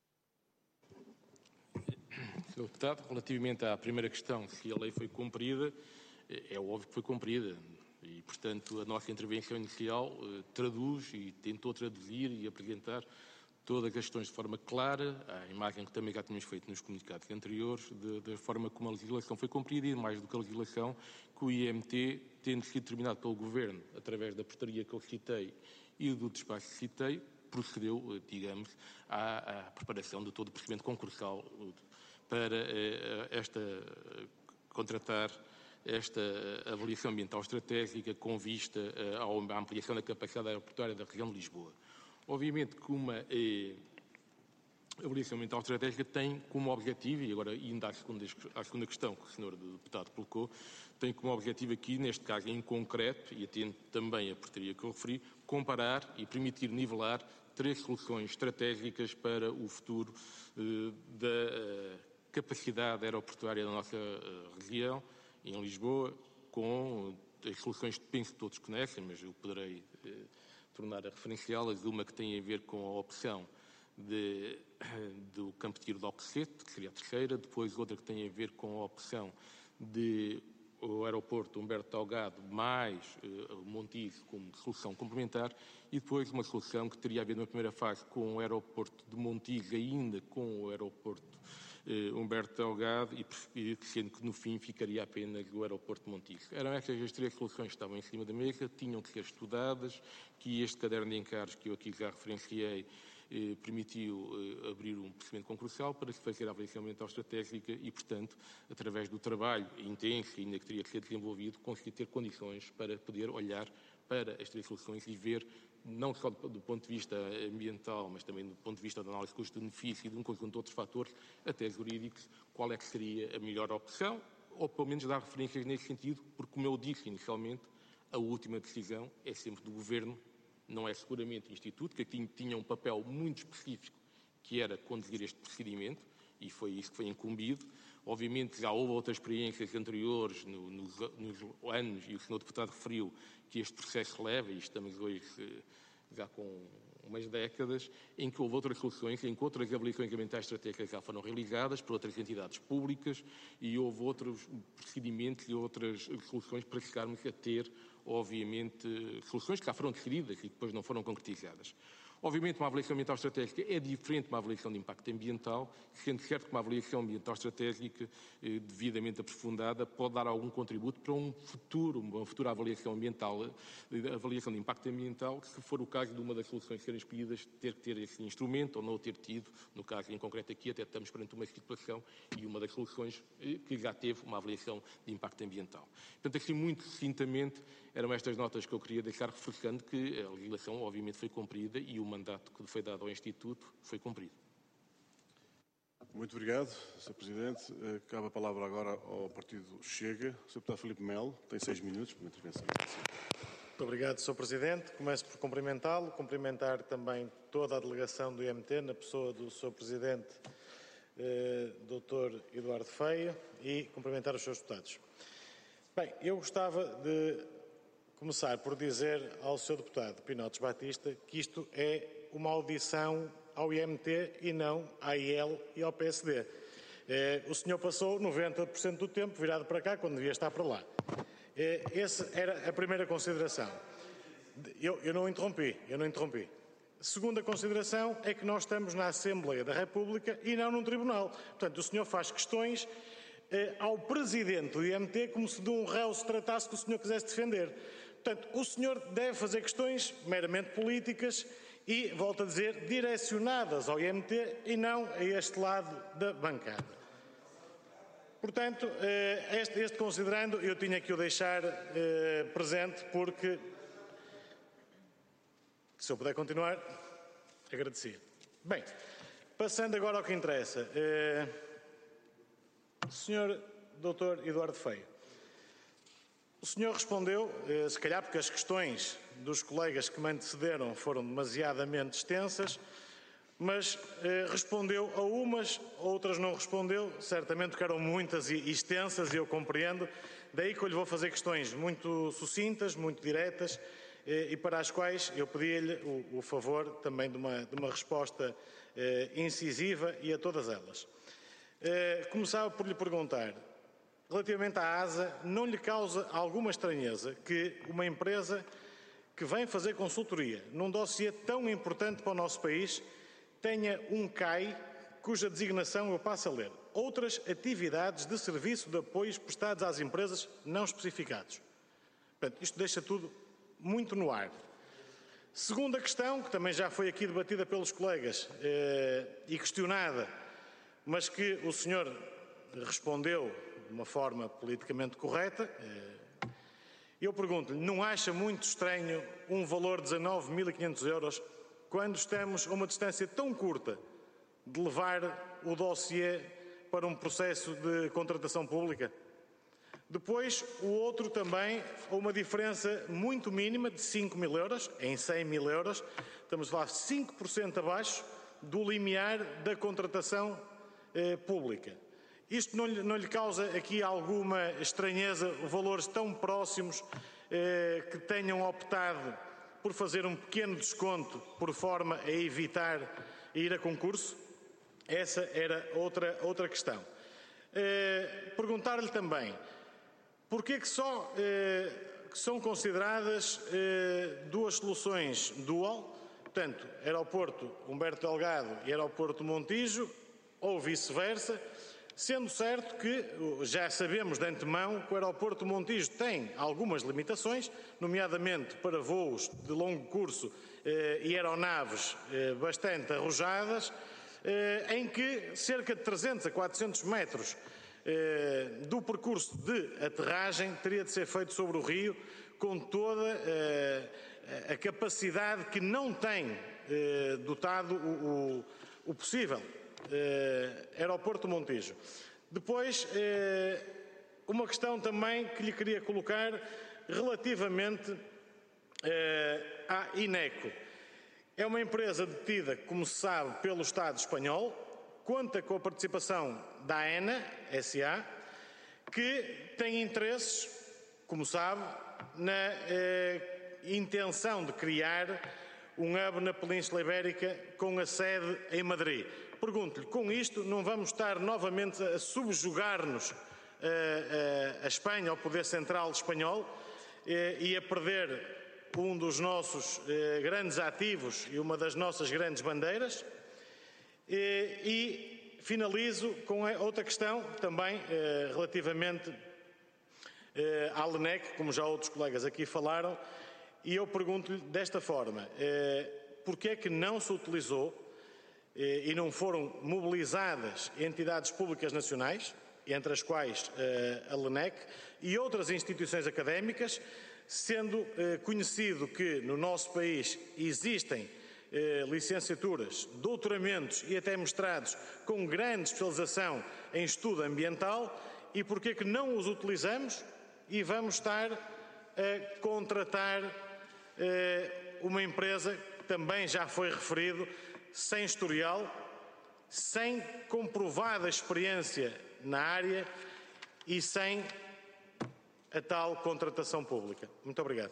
senhor Deputado, relativamente à primeira questão, se a lei foi cumprida, é óbvio que foi cumprida e, portanto, a nossa intervenção inicial eh, traduz e tentou traduzir e apresentar todas as questões de forma clara, a imagem que também já tínhamos feito nos comunicados anteriores, da forma como a legislação foi cumprida e, mais do que a legislação, que o I M T, tendo sido determinado pelo Governo, através da portaria que eu citei e do despacho que citei, procedeu, digamos, à, à preparação de todo o procedimento concursal para eh, esta, contratar esta avaliação ambiental estratégica com vista eh, à ampliação da capacidade aeroportuária da região de Lisboa. Obviamente que uma eh, avaliação ambiental estratégica tem como objetivo, e agora indo à segunda, à segunda questão que o senhor deputado colocou, tem como objetivo aqui, neste caso em concreto, e atendo também a portaria que eu referi, comparar e permitir nivelar três soluções estratégicas para o futuro eh, da eh, capacidade aeroportuária da nossa eh, região, em Lisboa, com as soluções penso que todos conhecem, mas eu poderei eh, tornar a referenciá-las. Uma que tem a ver com a opção de, do campo de tiro de Alcochete, que seria a terceira. Depois outra que tem a ver com a opção de o aeroporto Humberto Delgado mais uh, Montijo como solução complementar, e depois uma solução que teria a ver na primeira fase com o aeroporto de Montijo, ainda com o aeroporto uh, Humberto Delgado, e sendo que no fim ficaria apenas o aeroporto de Montijo. Eram estas as três soluções que estavam em cima da mesa, tinham que ser estudadas, que este caderno de encargos que eu aqui já referenciei Eh, permitiu eh, abrir um procedimento concursal para se fazer a avaliação ambiental estratégica e, portanto, através do trabalho intenso, ainda que teria que ser desenvolvido, conseguir ter condições para poder olhar para as três soluções e ver, não só do, do ponto de vista ambiental, mas também do ponto de vista da análise de custo-benefício e de um conjunto de outros fatores, até jurídicos, qual é que seria a melhor opção, ou pelo menos dar referências nesse sentido, porque, como eu disse inicialmente, a última decisão é sempre do Governo, não é seguramente o Instituto, que aqui tinha um papel muito específico, que era conduzir este procedimento, e foi isso que foi incumbido. Obviamente já houve outras experiências anteriores no, nos, nos anos, e o senhor Deputado referiu que este processo leva, e estamos hoje já com umas décadas, em que houve outras soluções, em que outras avaliações ambientais estratégicas já foram realizadas por outras entidades públicas, e houve outros procedimentos e outras soluções para chegarmos a ter, obviamente, soluções que já foram decididas e depois não foram concretizadas. Obviamente, uma avaliação ambiental estratégica é diferente de uma avaliação de impacto ambiental, sendo certo que uma avaliação ambiental estratégica eh, devidamente aprofundada pode dar algum contributo para um futuro, uma futura avaliação ambiental, eh, avaliação de impacto ambiental, se for o caso de uma das soluções serem escolhidas, ter que ter esse instrumento ou não o ter tido. No caso em concreto aqui, até estamos perante uma situação e uma das soluções eh, que já teve uma avaliação de impacto ambiental. Portanto, assim, muito sucintamente, eram estas notas que eu queria deixar reforçando que a legislação, obviamente, foi cumprida e o mandato que foi dado ao Instituto foi cumprido. Muito obrigado, senhor Presidente. Cabe a palavra agora ao Partido Chega. O senhor Deputado Filipe Melo tem seis minutos para uma intervenção. Muito obrigado, senhor Presidente. Começo por cumprimentá-lo, cumprimentar também toda a delegação do I M T, na pessoa do senhor Presidente, eh, doutor Eduardo Feio, e cumprimentar os seus deputados. Bem, eu gostava de começar por dizer ao senhor Deputado Pinotes Batista que isto é uma audição ao I M T e não à I L e ao P S D. Eh, o senhor passou noventa por cento do tempo virado para cá, quando devia estar para lá. Eh, essa era a primeira consideração. Eu, eu não interrompi, eu não interrompi. Segunda consideração é que nós estamos na Assembleia da República e não num tribunal. Portanto, o senhor faz questões eh, ao Presidente do I M T como se de um réu se tratasse que o senhor quisesse defender. Portanto, o senhor deve fazer questões meramente políticas e, volto a dizer, direcionadas ao I M T e não a este lado da bancada. Portanto, este, este considerando, eu tinha que o deixar eh, presente porque, se eu puder continuar, agradecia. Bem, passando agora ao que interessa. Eh, senhor doutor Eduardo Feio, o senhor respondeu, se calhar porque as questões dos colegas que me antecederam foram demasiadamente extensas, mas eh, respondeu a umas, outras não respondeu, certamente que eram muitas e extensas e eu compreendo, daí que eu lhe vou fazer questões muito sucintas, muito diretas eh, e para as quais eu pedi-lhe o, o favor também de uma, de uma resposta eh, incisiva e a todas elas. Eh, começava por lhe perguntar, relativamente à ASA, não lhe causa alguma estranheza que uma empresa que vem fazer consultoria num dossiê tão importante para o nosso país tenha um C A I cuja designação eu passo a ler. Outras atividades de serviço de apoios prestados às empresas não especificados. Portanto, isto deixa tudo muito no ar. Segunda questão, que também já foi aqui debatida pelos colegas eh, e questionada, mas que o senhor respondeu de uma forma politicamente correta. Eu pergunto-lhe, não acha muito estranho um valor de dezanove mil e quinhentos euros quando estamos a uma distância tão curta de levar o dossiê para um processo de contratação pública? Depois, o outro também, uma diferença muito mínima de cinco mil euros, em cem mil euros, estamos a falar cinco por cento abaixo do limiar da contratação eh, pública. Isto não lhe, não lhe causa aqui alguma estranheza, valores tão próximos eh, que tenham optado por fazer um pequeno desconto por forma a evitar ir a concurso? Essa era outra, outra questão. Eh, perguntar-lhe também, porquê que só eh, que são consideradas eh, duas soluções dual, portanto, aeroporto Humberto Delgado e aeroporto Montijo, ou vice-versa, sendo certo que já sabemos de antemão que o aeroporto Montijo tem algumas limitações, nomeadamente para voos de longo curso eh, e aeronaves eh, bastante arrojadas, eh, em que cerca de trezentos a quatrocentos metros eh, do percurso de aterragem teria de ser feito sobre o rio, com toda eh, a capacidade que não tem eh, dotado o, o, o possível eh, aeroporto Montijo. Depois, eh, uma questão também que lhe queria colocar relativamente eh, à INECO. É uma empresa detida, como se sabe, pelo Estado espanhol, conta com a participação da AENA, S A, que tem interesses, como sabe, na eh, intenção de criar um hub na Península Ibérica com a sede em Madrid. Pergunto-lhe, com isto não vamos estar novamente a subjugar-nos eh, a Espanha, ao poder central espanhol, eh, e a perder um dos nossos eh, grandes ativos e uma das nossas grandes bandeiras? E, e finalizo com outra questão também eh, relativamente eh, à LENEC, como já outros colegas aqui falaram, e eu pergunto-lhe desta forma, eh, porque é que não se utilizou eh, e não foram mobilizadas entidades públicas nacionais, entre as quais eh, a LENEC e outras instituições académicas, sendo eh, conhecido que no nosso país existem eh, licenciaturas, doutoramentos e até mestrados com grande especialização em estudo ambiental, e porque é que não os utilizamos e vamos estar a contratar eh, uma empresa que também já foi referido, sem historial, sem comprovada experiência na área e sem a tal contratação pública. Muito obrigado.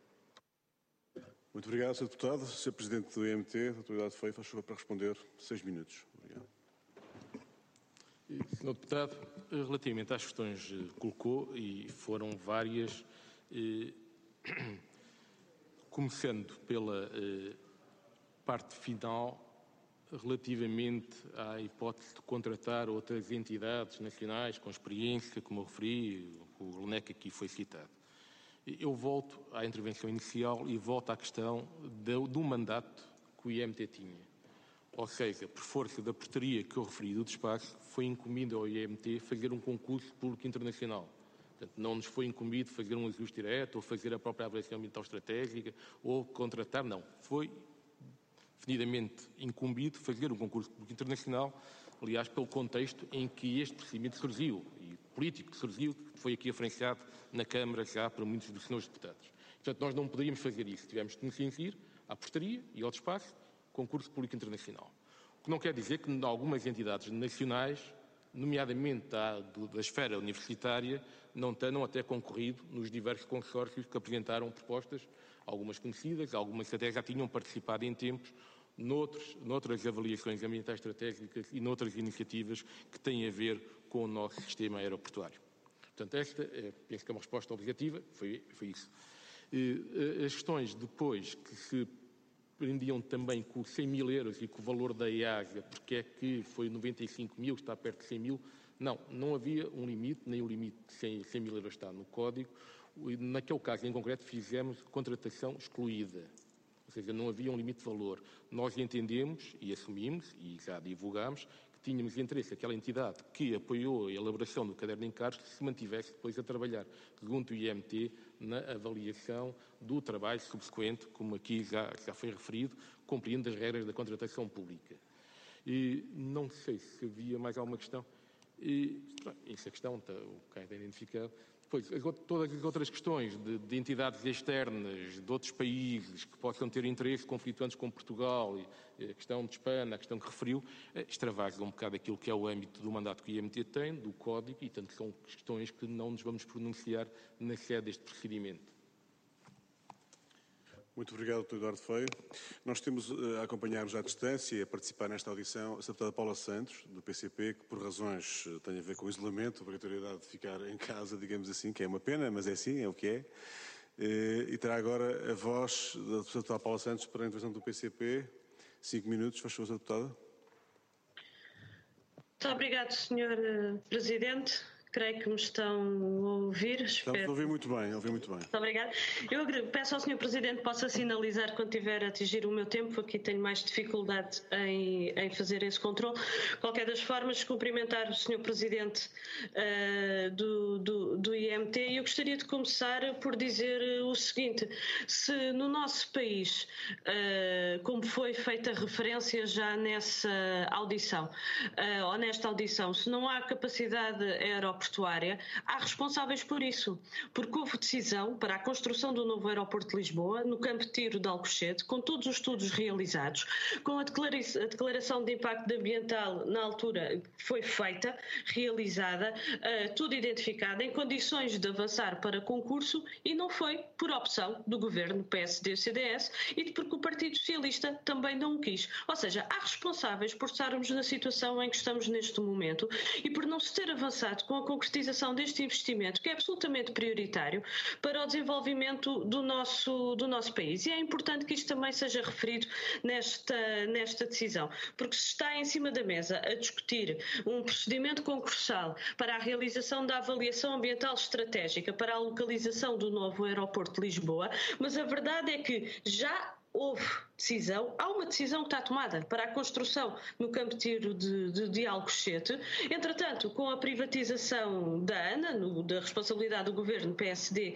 Muito obrigado, senhor Deputado. senhor Presidente do I M T, da Autoridade Feia, faz favor para responder. Seis minutos. Obrigado. senhor Deputado, relativamente às questões que colocou, e foram várias, eh, começando pela eh, parte final, relativamente à hipótese de contratar outras entidades nacionais com experiência, como eu referi, o LENEC aqui foi citado. Eu volto à intervenção inicial e volto à questão do, do mandato que o I M T tinha. Ou seja, por força da portaria que eu referi do despacho, foi incumbido ao I M T fazer um concurso público internacional. Portanto, não nos foi incumbido fazer um ajuste direto, ou fazer a própria avaliação ambiental estratégica, ou contratar, não. Foi definidamente incumbido fazer um concurso público internacional, aliás, pelo contexto em que este procedimento surgiu, e político que surgiu, que foi aqui aferenciado na Câmara já por muitos dos senhores deputados. Portanto, nós não poderíamos fazer isso. Tivemos de nos incluir à portaria e ao despacho, concurso público internacional. O que não quer dizer que algumas entidades nacionais, nomeadamente da, do, da esfera universitária, não tenham até concorrido nos diversos consórcios que apresentaram propostas, algumas conhecidas, algumas até já tinham participado em tempos, noutros, noutras avaliações ambientais estratégicas e noutras iniciativas que têm a ver com o nosso sistema aeroportuário. Portanto, esta, é, penso que é uma resposta objetiva, foi, foi isso. E, as questões depois que se prendiam também com cem mil euros e com o valor da I A S A, porque é que foi noventa e cinco mil, está perto de cem mil, não, não havia um limite, nem o limite de cem, cem mil euros está no Código. Naquele caso em concreto fizemos contratação excluída, ou seja, não havia um limite de valor. Nós entendemos e assumimos, e já divulgámos, que tínhamos interesse aquela entidade que apoiou a elaboração do caderno de encargos que se mantivesse depois a trabalhar junto ao I M T na avaliação do trabalho subsequente, como aqui já, já foi referido, cumprindo as regras da contratação pública. E não sei se havia mais alguma questão. E, essa questão está, o que é identificado. Depois, todas as outras questões de, de entidades externas, de outros países que possam ter interesse conflituantes com Portugal, e a questão de Espanha, a questão que referiu, extravasa um bocado aquilo que é o âmbito do mandato que o I M T tem, do Código, e tanto que são questões que não nos vamos pronunciar na sede deste procedimento. Muito obrigado, doutor Eduardo Feio. Nós temos a acompanhar-nos à distância e a participar nesta audição a deputada Paula Santos, do P C P, que por razões têm a ver com o isolamento, a obrigatoriedade de ficar em casa, digamos assim, que é uma pena, mas é assim, é o que é. E terá agora a voz da deputada Paula Santos para a intervenção do P C P. Cinco minutos, faz favor, deputada. Muito obrigado, senhor Presidente. Creio que me estão a ouvir. Estamos a ouvir muito bem, a ouvir muito bem. Muito obrigada. Eu peço ao senhor Presidente que possa sinalizar quando tiver a atingir o meu tempo. Aqui tenho mais dificuldade em, em fazer esse controle. Qualquer das formas, cumprimentar o senhor Presidente uh, do, do, do I M T. E eu gostaria de começar por dizer o seguinte. Se no nosso país, uh, como foi feita referência já nessa audição, uh, ou nesta audição, se não há capacidade aeroportuária, há responsáveis por isso, porque houve decisão para a construção do novo aeroporto de Lisboa, no Campo de Tiro de Alcochete, com todos os estudos realizados, com a declaração de impacto ambiental na altura que foi feita, realizada, uh, tudo identificado, em condições de avançar para concurso, e não foi por opção do governo P S D C D S e porque o Partido Socialista também não o quis. Ou seja, há responsáveis por estarmos na situação em que estamos neste momento e por não se ter avançado com a concretização deste investimento, que é absolutamente prioritário para o desenvolvimento do nosso, do nosso país. E é importante que isto também seja referido nesta, nesta decisão, porque se está em cima da mesa a discutir um procedimento concursal para a realização da avaliação ambiental estratégica para a localização do novo aeroporto de Lisboa, mas a verdade é que já houve decisão, há uma decisão que está tomada para a construção no Campo de Tiro de, de, de Alcochete. Entretanto, com a privatização da ANA, no, da responsabilidade do governo P S D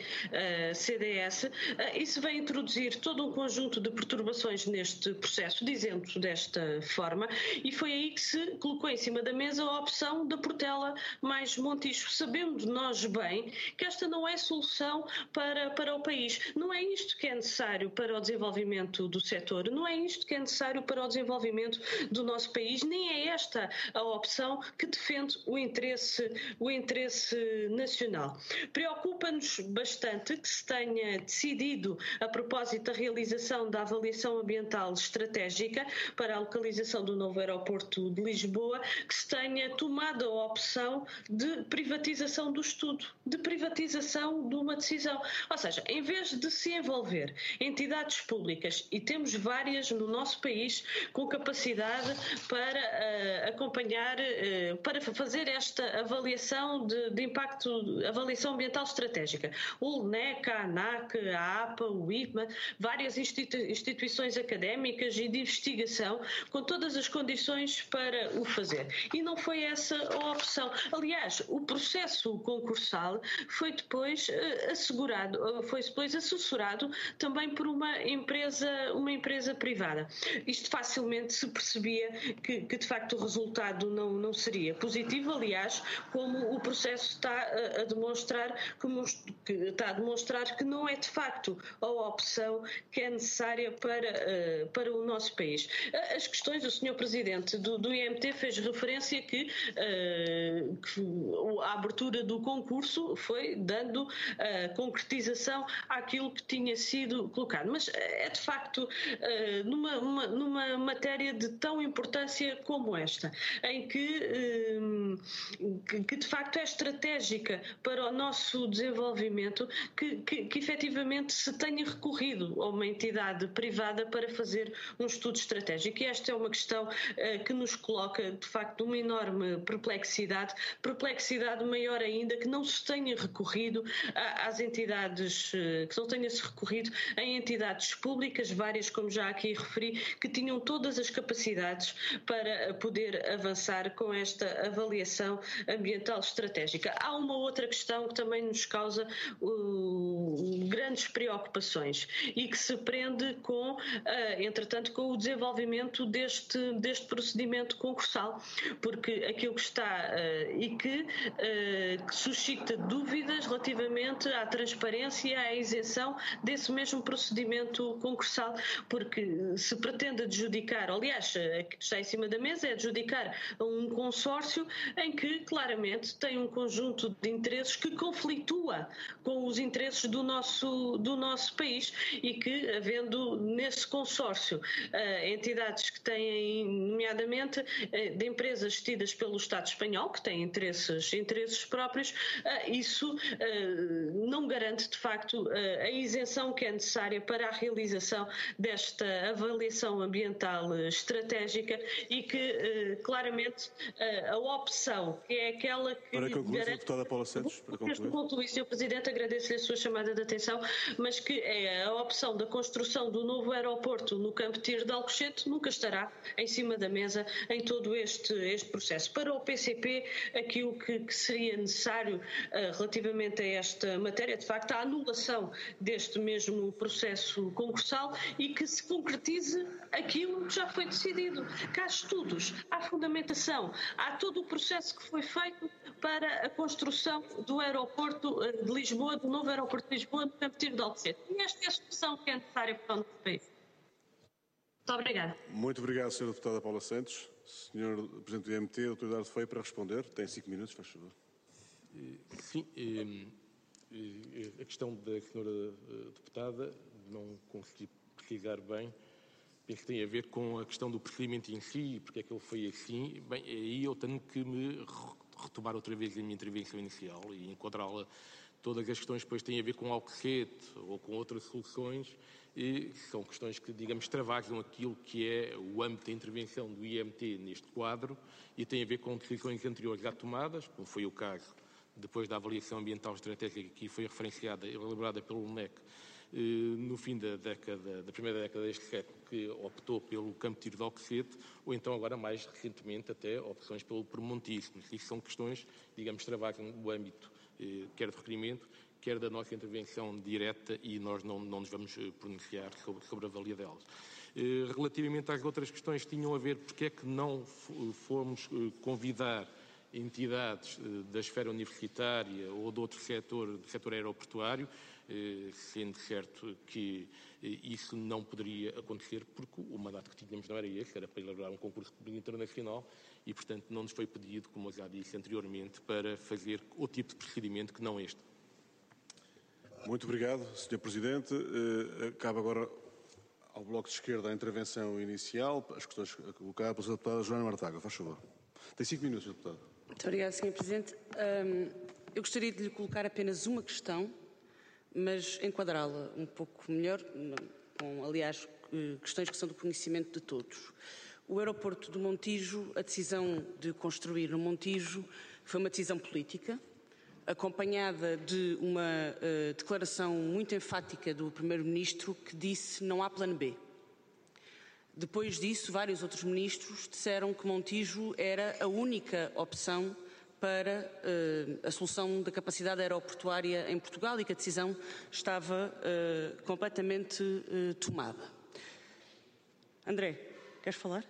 C D S, uh, isso vai introduzir todo um conjunto de perturbações neste processo, dizendo desta forma, e foi aí que se colocou em cima da mesa a opção da Portela mais Montijo, sabendo nós bem que esta não é solução para, para o país. Não é isto que é necessário para o desenvolvimento do setor. Não é isto que é necessário para o desenvolvimento do nosso país, nem é esta a opção que defende o interesse, o interesse nacional. Preocupa-nos bastante que se tenha decidido, a propósito da realização da avaliação ambiental estratégica para a localização do novo aeroporto de Lisboa, que se tenha tomado a opção de privatização do estudo, de privatização de uma decisão. Ou seja, em vez de se envolver entidades públicas, e temos várias no nosso país com capacidade para uh, acompanhar, uh, para fazer esta avaliação de, de impacto, avaliação ambiental estratégica. O L N E C, a ANAC, a APA, o I P M A, várias institu instituições académicas e de investigação com todas as condições para o fazer. E não foi essa a opção. Aliás, o processo concursal foi depois uh, assegurado, uh, foi depois assessorado também por uma empresa, uma empresa privada. Isto facilmente se percebia que, que de facto o resultado não, não seria positivo, aliás, como o processo está a, a demonstrar que, que está a demonstrar que não é de facto a opção que é necessária para, uh, para o nosso país. As questões, o senhor Presidente do, do I M T fez referência que, uh, que a abertura do concurso foi dando uh, concretização àquilo que tinha sido colocado, mas é de facto Uh, numa, uma, numa matéria de tão importância como esta, em que, uh, que, que de facto é estratégica para o nosso desenvolvimento, que, que, que efetivamente se tenha recorrido a uma entidade privada para fazer um estudo estratégico. E esta é uma questão uh, que nos coloca de facto uma enorme perplexidade, perplexidade maior ainda que não se tenha recorrido a, às entidades, uh, que não tenha-se recorrido a entidades públicas, várias, como já aqui referi, que tinham todas as capacidades para poder avançar com esta avaliação ambiental estratégica. Há uma outra questão que também nos causa uh, grandes preocupações e que se prende com, uh, entretanto, com o desenvolvimento deste, deste procedimento concursal, porque aquilo que está uh, e que, uh, que suscita dúvidas relativamente à transparência e à isenção desse mesmo procedimento concursal, porque se pretende adjudicar, aliás, o que está em cima da mesa é adjudicar a um consórcio em que claramente tem um conjunto de interesses que conflitua com os interesses do nosso, do nosso país e que, havendo nesse consórcio uh, entidades que têm, nomeadamente, uh, de empresas gestidas pelo Estado espanhol, que têm interesses, interesses próprios, uh, isso uh, não garante, de facto, uh, a isenção que é necessária para a realização desta avaliação ambiental uh, estratégica e que, uh, claramente, uh, a opção, que é aquela que... Para concluir, garante... deputada Paula Santos, para concluir. concluir, senhor Presidente, agradeço-lhe a sua chamada de atenção, mas que é a opção da construção do novo aeroporto no Campo de Tiro de Alcochete nunca estará em cima da mesa em todo este, este processo. Para o P C P, aquilo que, que seria necessário uh, relativamente a esta matéria, de facto, a anulação deste mesmo processo concursal e que se concretize aquilo que já foi decidido. Que há estudos, há fundamentação, há todo o processo que foi feito para a construção do aeroporto de Lisboa, do novo aeroporto de Lisboa, no Campo de Tiro de Alcochete. E esta é a solução que é necessária para o nosso país. Muito obrigada. Muito obrigado, senhora deputada Paula Santos. senhor Presidente do I M T, doutor Eduardo Feio, para responder. Tem cinco minutos, faz favor. Sim, a questão da senhora deputada, não consegui precisar bem, penso que tem a ver com a questão do procedimento em si, porque é que ele foi assim. Bem, aí eu tenho que me retomar outra vez a minha intervenção inicial e enquadrá-la. Todas as questões depois têm a ver com Alcochete ou com outras soluções e são questões que, digamos, extravasam aquilo que é o âmbito da intervenção do I M T neste quadro e têm a ver com decisões anteriores já tomadas, como foi o caso depois da avaliação ambiental estratégica que foi referenciada e elaborada pelo L N E C no fim da, década, da primeira década deste século, que optou pelo Campo de Tiro de Alcochete, ou então agora mais recentemente até opções pelo Montijo. Isso são questões, digamos, extravasam o âmbito quer de requerimento, quer da nossa intervenção direta e nós não, não nos vamos pronunciar sobre, sobre a valia delas. Relativamente às outras questões que tinham a ver porque é que não fomos convidar entidades da esfera universitária ou de outro setor, do setor aeroportuário, sendo certo que isso não poderia acontecer porque o mandato que tínhamos não era esse, era para elaborar um concurso público internacional e, portanto, não nos foi pedido, como eu já disse anteriormente, para fazer outro tipo de procedimento que não este. Muito obrigado, senhor Presidente. Cabe agora ao Bloco de Esquerda a intervenção inicial, as questões colocadas pela deputada Joana Martaga. Faz favor. Tem cinco minutos, deputada. Muito obrigada, senhor Presidente. Um, eu gostaria de lhe colocar apenas uma questão, mas enquadrá-la um pouco melhor, com, aliás, questões que são do conhecimento de todos. O aeroporto do Montijo, a decisão de construir no Montijo foi uma decisão política, acompanhada de uma uh, declaração muito enfática do Primeiro-Ministro que disse não há plano B. Depois disso, vários outros ministros disseram que Montijo era a única opção para uh, a solução da capacidade aeroportuária em Portugal e que a decisão estava uh, completamente uh, tomada. André, queres falar?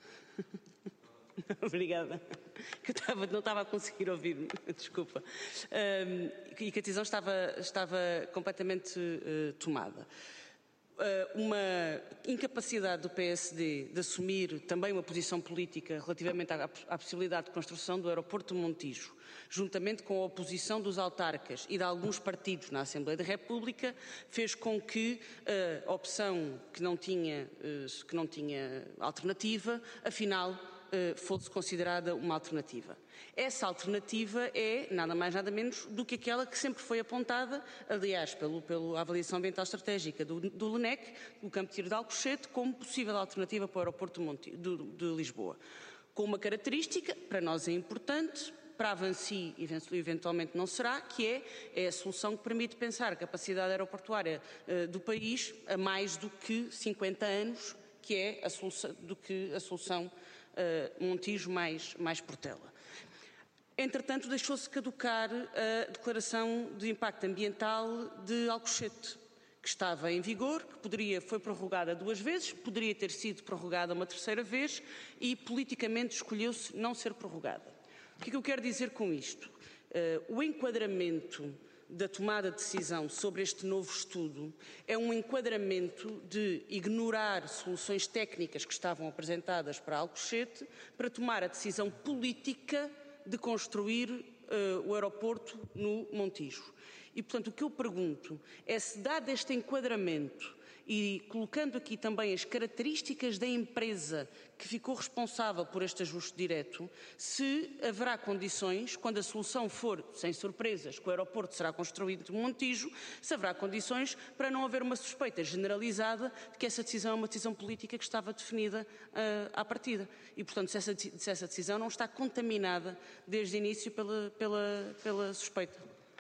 Obrigada. Que eu estava, não estava a conseguir ouvir-me, desculpa. Um, e que a decisão estava, estava completamente uh, tomada. Uh, uma incapacidade do P S D de assumir também uma posição política relativamente à, à possibilidade de construção do aeroporto de Montijo, juntamente com a oposição dos autarcas e de alguns partidos na Assembleia da República, fez com que uh, a opção que não tinha, uh, que não tinha alternativa, afinal, fosse considerada uma alternativa. Essa alternativa é nada mais nada menos do que aquela que sempre foi apontada, aliás, pelo, pela avaliação ambiental estratégica do, do L N E C, do Campo de Tiro de Alcochete, como possível alternativa para o aeroporto de, Monte, de, de Lisboa. Com uma característica, para nós é importante, para a Vinci eventualmente não será, que é, é a solução que permite pensar a capacidade aeroportuária uh, do país a mais do que cinquenta anos, que é a solução, do que a solução Uh, Montijo mais, mais Portela. Entretanto, deixou-se caducar a declaração de impacto ambiental de Alcochete, que estava em vigor, que poderia, foi prorrogada duas vezes, poderia ter sido prorrogada uma terceira vez e politicamente escolheu-se não ser prorrogada. O que é que eu quero dizer com isto? Uh, o enquadramento da tomada de decisão sobre este novo estudo é um enquadramento de ignorar soluções técnicas que estavam apresentadas para Alcochete para tomar a decisão política de construir uh, o aeroporto no Montijo. E, portanto, o que eu pergunto é se, dado este enquadramento e colocando aqui também as características da empresa que ficou responsável por este ajuste direto, se haverá condições, quando a solução for, sem surpresas, que o aeroporto será construído no Montijo, se haverá condições para não haver uma suspeita generalizada de que essa decisão é uma decisão política que estava definida uh, à partida. E, portanto, se essa, se essa decisão não está contaminada desde o início pela, pela, pela suspeita.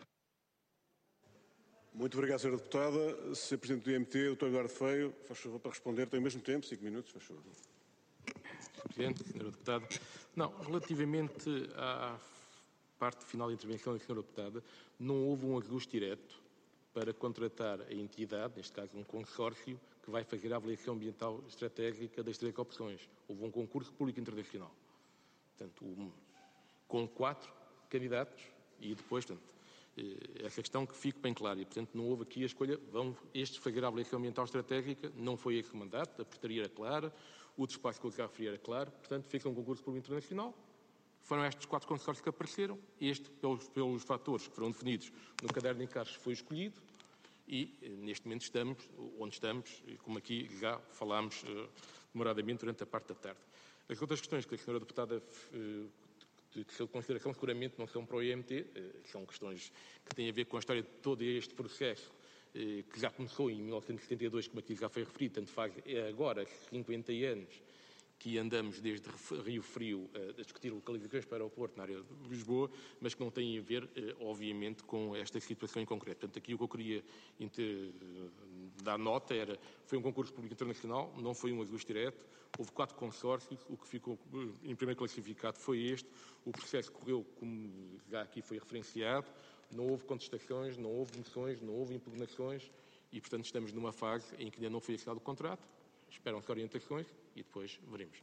Muito obrigado, senhora Deputada. senhor Presidente do I M T, doutor Eduardo Feio, faz favor para responder. Tem o mesmo tempo, cinco minutos, faz favor. senhor Presidente, senhora Deputada. Não, relativamente à parte final da intervenção da senhora Deputada, não houve um ajuste direto para contratar a entidade, neste caso um consórcio, que vai fazer a avaliação ambiental estratégica das três opções. Houve um concurso público internacional. Portanto, um, com quatro candidatos e depois, portanto, essa questão que fique bem clara, e portanto não houve aqui a escolha, vão este fazer a avaliação ambiental estratégica, não foi esse o mandato, a portaria era clara, o despacho que eu já referi era claro, portanto fica um concurso público internacional, foram estes quatro consórcios que apareceram, este, pelos, pelos fatores que foram definidos no caderno de encargos, foi escolhido, e neste momento estamos onde estamos, como aqui já falámos uh, demoradamente durante a parte da tarde. As outras questões que a senhora Deputada uh, de sua consideração seguramente não são para o I M T, são questões que têm a ver com a história de todo este processo que já começou em mil novecentos e setenta e dois, como aqui já foi referido, tanto faz agora cinquenta anos que andamos desde Rio Frio a discutir localizações para o aeroporto na área de Lisboa, mas que não têm a ver, obviamente, com esta situação em concreto. Portanto, aqui o que eu queria dar nota era, foi um concurso público internacional, não foi um ajuste direto, houve quatro consórcios, o que ficou em primeiro classificado foi este, o processo correu como já aqui foi referenciado, não houve contestações, não houve moções, não houve impugnações e, portanto, estamos numa fase em que ainda não foi assinado o contrato, esperam-se orientações e depois veremos.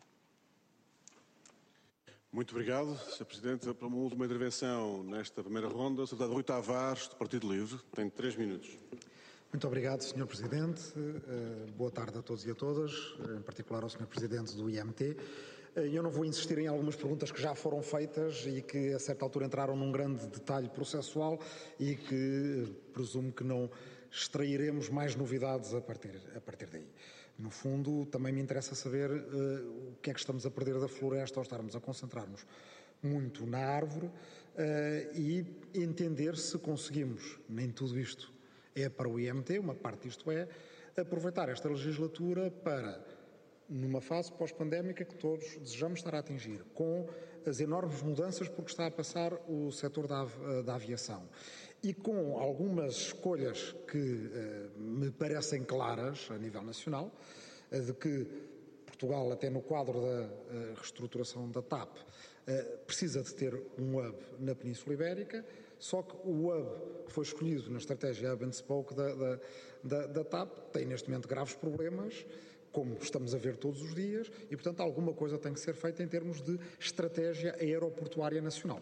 Muito obrigado, senhor Presidente. Para uma última intervenção nesta primeira ronda, o deputado Rui Tavares, do Partido Livre, tem três minutos. Muito obrigado, senhor Presidente. Uh, boa tarde a todos e a todas, em particular ao senhor Presidente do I M T. Uh, eu não vou insistir em algumas perguntas que já foram feitas e que a certa altura entraram num grande detalhe processual e que uh, presumo que não extrairemos mais novidades a partir, a partir daí. No fundo, também me interessa saber uh, o que é que estamos a perder da floresta ao estarmos a concentrar-nos muito na árvore uh, e entender se conseguimos, nem tudo isto é para o I M T, uma parte disto é, aproveitar esta legislatura para, numa fase pós-pandémica que todos desejamos estar a atingir, com as enormes mudanças porque está a passar o setor da, da aviação. E com algumas escolhas que uh, me parecem claras a nível nacional, uh, de que Portugal, até no quadro da uh, reestruturação da TAP, uh, precisa de ter um hub na Península Ibérica, só que o hub que foi escolhido na estratégia Hub and Spoke da, da, da, da TAP tem neste momento graves problemas, como estamos a ver todos os dias, e portanto alguma coisa tem que ser feita em termos de estratégia aeroportuária nacional.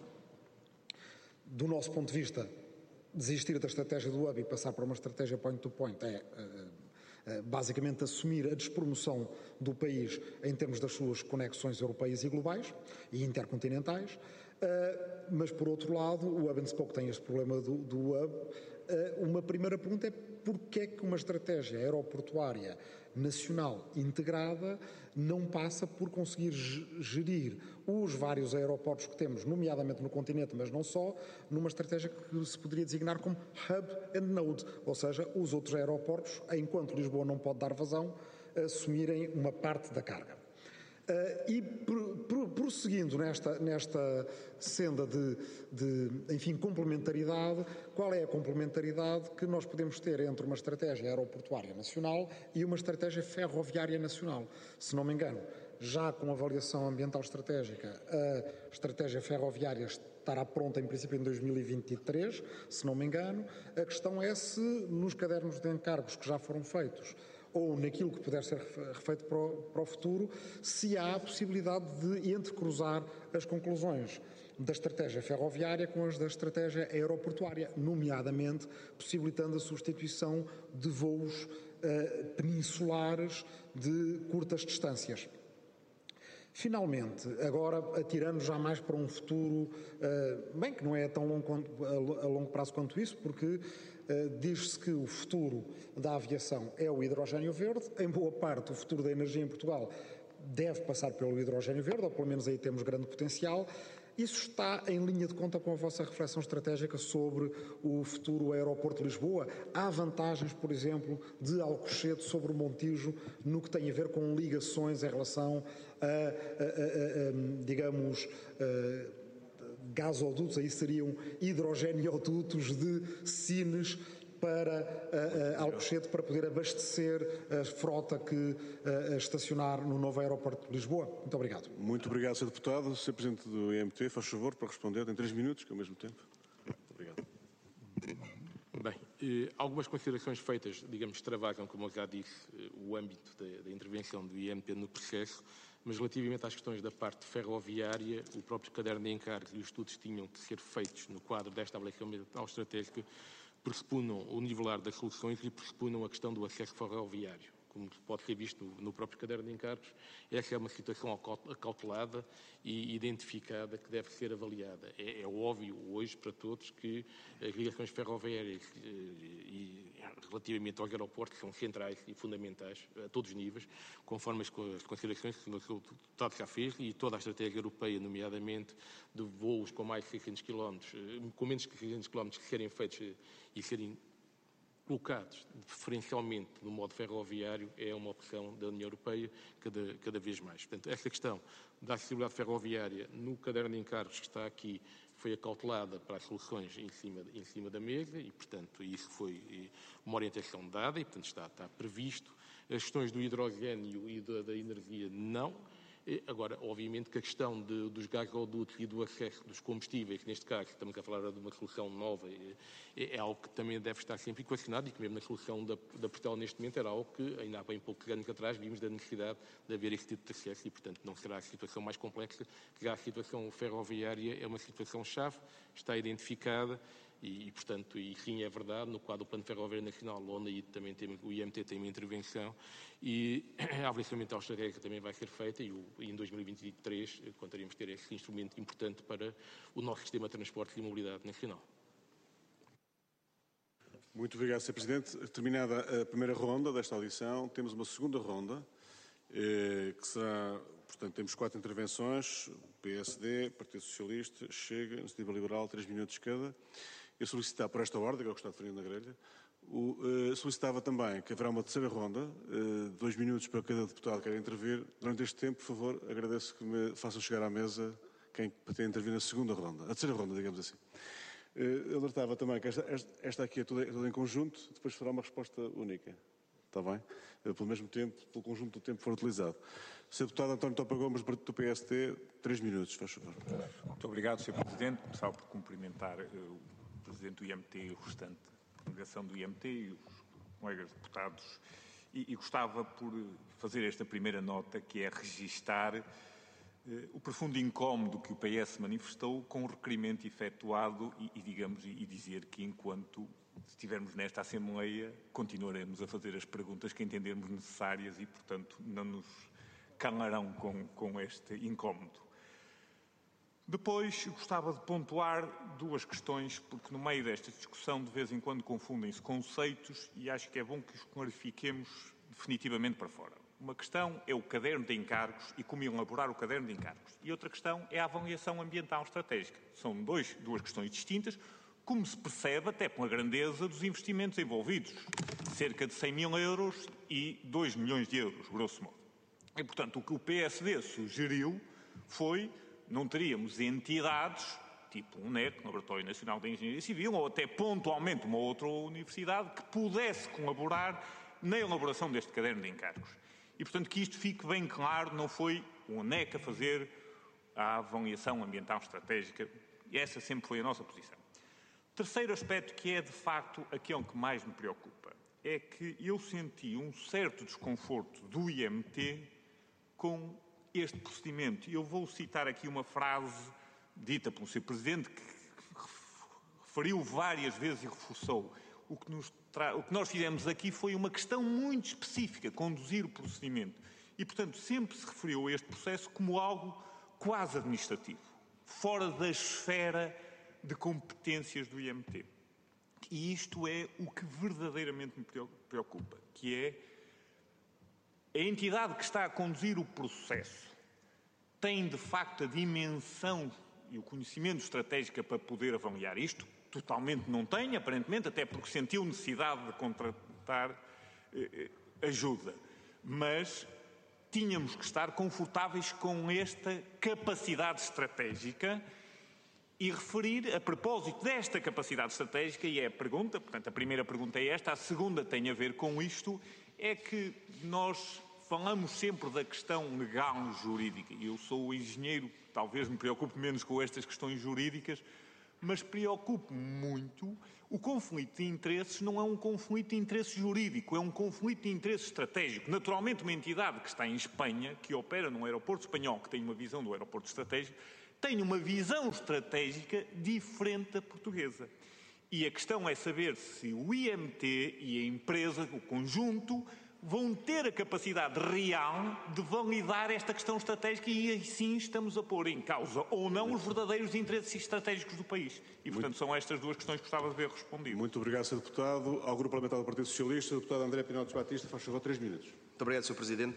Do nosso ponto de vista, desistir da estratégia do hub e passar para uma estratégia point-to-point é uh, uh, basicamente assumir a despromoção do país em termos das suas conexões europeias e globais e intercontinentais, uh, mas por outro lado o Hub and Spoke tem este problema do, do hub. Uh, uma primeira pergunta é porquê é que uma estratégia aeroportuária nacional integrada não passa por conseguir gerir os vários aeroportos que temos, nomeadamente no continente, mas não só, numa estratégia que se poderia designar como Hub and Node, ou seja, os outros aeroportos, enquanto Lisboa não pode dar vazão, assumirem uma parte da carga. Uh, e pro, pro, prosseguindo nesta, nesta senda de, de, enfim, complementaridade, qual é a complementaridade que nós podemos ter entre uma estratégia aeroportuária nacional e uma estratégia ferroviária nacional? Se não me engano, já com a avaliação ambiental estratégica, a estratégia ferroviária estará pronta em princípio em dois mil e vinte e três, se não me engano. A questão é se nos cadernos de encargos que já foram feitos ou naquilo que puder ser refeito para o, para o futuro, se há a possibilidade de entrecruzar as conclusões da estratégia ferroviária com as da estratégia aeroportuária, nomeadamente possibilitando a substituição de voos uh, peninsulares de curtas distâncias. Finalmente, agora atirando já mais para um futuro, uh, bem, que não é tão longo quanto, a, a longo prazo quanto isso, porque uh, diz-se que o futuro da aviação é o hidrogênio verde, em boa parte o futuro da energia em Portugal deve passar pelo hidrogênio verde, ou pelo menos aí temos grande potencial. Isso está em linha de conta com a vossa reflexão estratégica sobre o futuro aeroporto de Lisboa? Há vantagens, por exemplo, de Alcochete sobre o Montijo no que tem a ver com ligações em relação a, a, a, a digamos, a gasodutos, aí seriam hidrogeneodutos de Sines para uh, uh, Alcochete para poder abastecer a frota que uh, estacionar no novo aeroporto de Lisboa. Muito obrigado. Muito obrigado, senhor Deputado. senhor Presidente do I M T, faz favor para responder. Tem três minutos, que é ao mesmo tempo. Muito obrigado. Bem, eh, algumas considerações feitas, digamos, extravagam, como eu já disse, eh, o âmbito da, da intervenção do I M T no processo, mas relativamente às questões da parte ferroviária, o próprio caderno de encargos e os estudos tinham que ser feitos no quadro desta avaliação ambiental estratégica, pressupunam o nivelar das soluções e pressupunam a questão do acesso ferroviário. Como pode ser visto no próprio caderno de encargos, essa é uma situação acautelada e identificada que deve ser avaliada. É, é óbvio hoje para todos que as ligações ferroviárias e, e relativamente aos aeroportos são centrais e fundamentais a todos os níveis, conforme as, as considerações que o senhor Deputado já fez e toda a estratégia europeia, nomeadamente de voos com mais de seiscentos quilómetros, com menos de seiscentos quilómetros que serem feitos e serem colocados preferencialmente no modo ferroviário é uma opção da União Europeia cada, cada vez mais. Portanto, esta questão da acessibilidade ferroviária no caderno de encargos que está aqui foi acautelada para as soluções em cima, em cima da mesa e, portanto, isso foi uma orientação dada e, portanto, está, está previsto. As questões do hidrogênio e da, da energia, não. Agora, obviamente que a questão de, dos gasodutos e do acesso dos combustíveis, neste caso estamos a falar de uma solução nova, é, é algo que também deve estar sempre equacionado e que mesmo na solução da, da Portugal neste momento era algo que ainda há bem poucos anos atrás vimos da necessidade de haver esse tipo de acesso e, portanto, não será a situação mais complexa, que já a situação ferroviária é uma situação-chave, está identificada. E, e, portanto, e sim, é verdade, no quadro do Plano Ferroviário Nacional, onde também tem, o I M T tem uma intervenção e a avaliação ambiental estratégica também vai ser feita e, o, e em dois mil e vinte e três contaremos ter esse instrumento importante para o nosso sistema de transportes e mobilidade nacional. Muito obrigado, senhor Presidente. Terminada a primeira ronda desta audição, temos uma segunda ronda, eh, que será, portanto, temos quatro intervenções, P S D, Partido Socialista, Chega, Iniciativa Liberal, três minutos cada. Eu solicitava por esta ordem, que é o que está definido na grelha, o, uh, solicitava também que haverá uma terceira ronda, uh, dois minutos para cada deputado que quer intervir. Durante este tempo, por favor, agradeço que me façam chegar à mesa quem pretende intervir na segunda ronda, a terceira ronda, digamos assim. Uh, alertava também que esta, esta, esta aqui é toda, é toda em conjunto, depois fará uma resposta única. Está bem? Uh, pelo mesmo tempo, pelo conjunto do tempo que for utilizado. senhor Deputado António Topa Gomes, do P S D, três minutos, faz favor. Muito obrigado, senhor Presidente. Começava por cumprimentar uh, o Presidente do I M T e o restante delegação do I M T e os colegas deputados e, e gostava por fazer esta primeira nota, que é registar uh, o profundo incómodo que o P S manifestou com o requerimento efetuado e, e digamos, e, e dizer que enquanto estivermos nesta Assembleia continuaremos a fazer as perguntas que entendermos necessárias e, portanto, não nos calarão com, com este incómodo. Depois, gostava de pontuar duas questões, porque no meio desta discussão de vez em quando confundem-se conceitos e acho que é bom que os clarifiquemos definitivamente para fora. Uma questão é o caderno de encargos e como elaborar o caderno de encargos. E outra questão é a avaliação ambiental estratégica. São dois, duas questões distintas, como se percebe até pela grandeza dos investimentos envolvidos. Cerca de cem mil euros e dois milhões de euros, grosso modo. E, portanto, o que o P S D sugeriu foi não teríamos entidades, tipo o N E C, Laboratório Nacional de Engenharia Civil, ou até pontualmente uma outra universidade, que pudesse colaborar na elaboração deste caderno de encargos. E, portanto, que isto fique bem claro, não foi o N E C a fazer a avaliação ambiental estratégica, e essa sempre foi a nossa posição. Terceiro aspecto, que é, de facto, aquele que mais me preocupa. é que eu senti um certo desconforto do I M T com este procedimento. Eu vou citar aqui uma frase dita pelo senhor Presidente que referiu várias vezes e reforçou. O que, nos tra... o que nós fizemos aqui foi uma questão muito específica, conduzir o procedimento. E, portanto, sempre se referiu a este processo como algo quase administrativo, fora da esfera de competências do I M T. E isto é o que verdadeiramente me preocupa, que é a entidade que está a conduzir o processo tem, de facto, a dimensão e o conhecimento estratégico para poder avaliar isto. Totalmente não tem, aparentemente, até porque sentiu necessidade de contratar eh, ajuda. Mas tínhamos que estar confortáveis com esta capacidade estratégica e referir, a propósito desta capacidade estratégica, e é a pergunta, portanto, a primeira pergunta é esta, a segunda tem a ver com isto, é que nós falamos sempre da questão legal e jurídica. Eu sou o engenheiro, talvez me preocupe menos com estas questões jurídicas, mas preocupo-me muito. O conflito de interesses não é um conflito de interesses jurídico, é um conflito de interesses estratégico. Naturalmente, uma entidade que está em Espanha, que opera num aeroporto espanhol, que tem uma visão do aeroporto estratégico, tem uma visão estratégica diferente da portuguesa. E a questão é saber se o I M T e a empresa, o conjunto, vão ter a capacidade real de validar esta questão estratégica e assim estamos a pôr em causa ou não os verdadeiros interesses estratégicos do país. E, portanto, Muito... são estas duas questões que gostava de ver respondido. Muito obrigado, senhor Deputado. Ao Grupo Parlamentar do Partido Socialista, o Deputado André Pinhal dos Batista, faz favor, três minutos. Muito obrigado, senhor Presidente.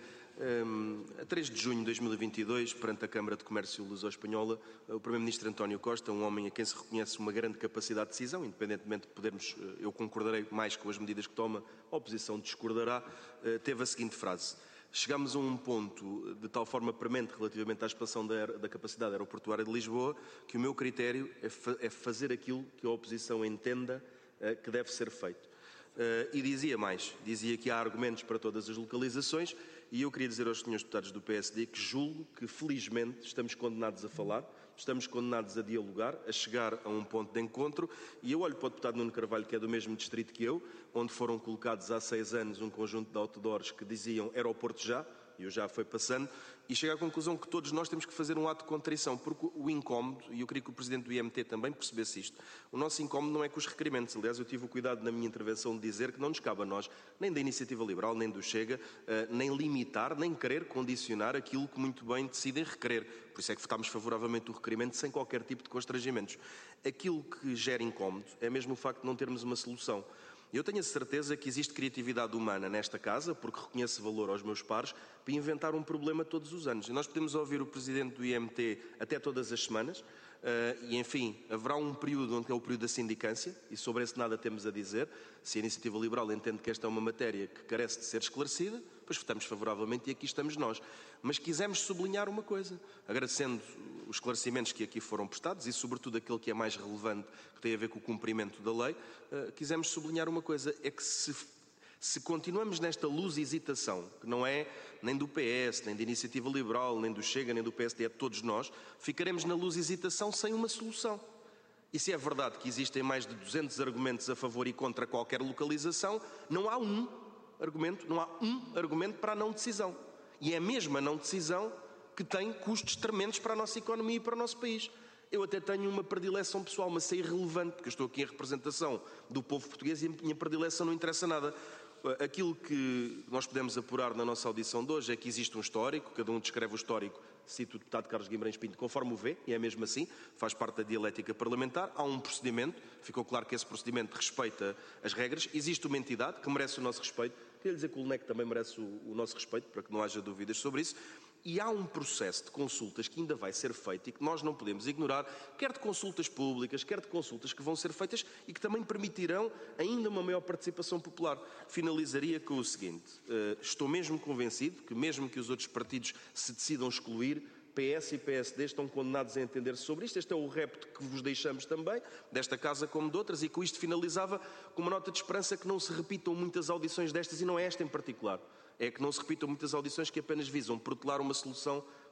Um, a três de junho de dois mil e vinte e dois, perante a Câmara de Comércio Luso-Espanhola, o Primeiro-Ministro António Costa, um homem a quem se reconhece uma grande capacidade de decisão, independentemente de podermos, eu concordarei mais com as medidas que toma, a oposição discordará, teve a seguinte frase: chegamos a um ponto de tal forma premente relativamente à expansão da, da capacidade aeroportuária de Lisboa que o meu critério é, fa é fazer aquilo que a oposição entenda uh, que deve ser feito. Uh, e dizia mais, dizia que há argumentos para todas as localizações e eu queria dizer aos senhores deputados do P S D que julgo que felizmente estamos condenados a falar, estamos condenados a dialogar, a chegar a um ponto de encontro e eu olho para o deputado Nuno Carvalho, que é do mesmo distrito que eu, onde foram colocados há seis anos um conjunto de outdoors que diziam aeroporto já, e o já foi passando, e chego à conclusão que todos nós temos que fazer um ato de contrição, porque o incómodo, e eu queria que o Presidente do I M T também percebesse isto, o nosso incómodo não é com os requerimentos. Aliás, eu tive o cuidado na minha intervenção de dizer que não nos cabe a nós, nem da Iniciativa Liberal, nem do Chega, nem limitar, nem querer condicionar aquilo que muito bem decidem requerer. Por isso é que votámos favoravelmente o requerimento sem qualquer tipo de constrangimentos. Aquilo que gera incómodo é mesmo o facto de não termos uma solução. Eu tenho a certeza que existe criatividade humana nesta casa, porque reconheço valor aos meus pares, para inventar um problema todos os anos. E nós podemos ouvir o Presidente do I M T até todas as semanas, uh, e enfim, haverá um período onde é o período da sindicância, e sobre esse nada temos a dizer. Se a Iniciativa Liberal entende que esta é uma matéria que carece de ser esclarecida, pois votamos favoravelmente e aqui estamos nós. Mas quisemos sublinhar uma coisa, agradecendo os esclarecimentos que aqui foram prestados e sobretudo aquele que é mais relevante, que tem a ver com o cumprimento da lei, uh, quisemos sublinhar uma coisa, é que se, se continuamos nesta luz e hesitação, que não é nem do P S, nem da Iniciativa Liberal, nem do Chega, nem do P S D, é de todos nós, ficaremos na luz e hesitação sem uma solução. E se é verdade que existem mais de duzentos argumentos a favor e contra qualquer localização, não há um argumento, não há um argumento para a não decisão. E é mesmo a não decisão que tem custos tremendos para a nossa economia e para o nosso país. Eu até tenho uma predileção pessoal, mas é irrelevante, porque eu estou aqui em representação do povo português e a minha predileção não interessa nada. Aquilo que nós podemos apurar na nossa audição de hoje é que existe um histórico, cada um descreve o histórico, cito o deputado Carlos Guimarães Pinto, conforme o vê, e é mesmo assim, faz parte da dialética parlamentar, há um procedimento, ficou claro que esse procedimento respeita as regras, existe uma entidade que merece o nosso respeito, queria dizer que o L N E C também merece o, o nosso respeito, para que não haja dúvidas sobre isso, e há um processo de consultas que ainda vai ser feito e que nós não podemos ignorar, quer de consultas públicas, quer de consultas que vão ser feitas e que também permitirão ainda uma maior participação popular. Finalizaria com o seguinte, uh, estou mesmo convencido que mesmo que os outros partidos se decidam excluir, P S e P S D estão condenados a entender sobre isto. Este é o repto que vos deixamos também, desta casa como de outras, e com isto finalizava com uma nota de esperança que não se repitam muitas audições destas, e não é esta em particular. É que não se repitam muitas audições que apenas visam protelar uma solução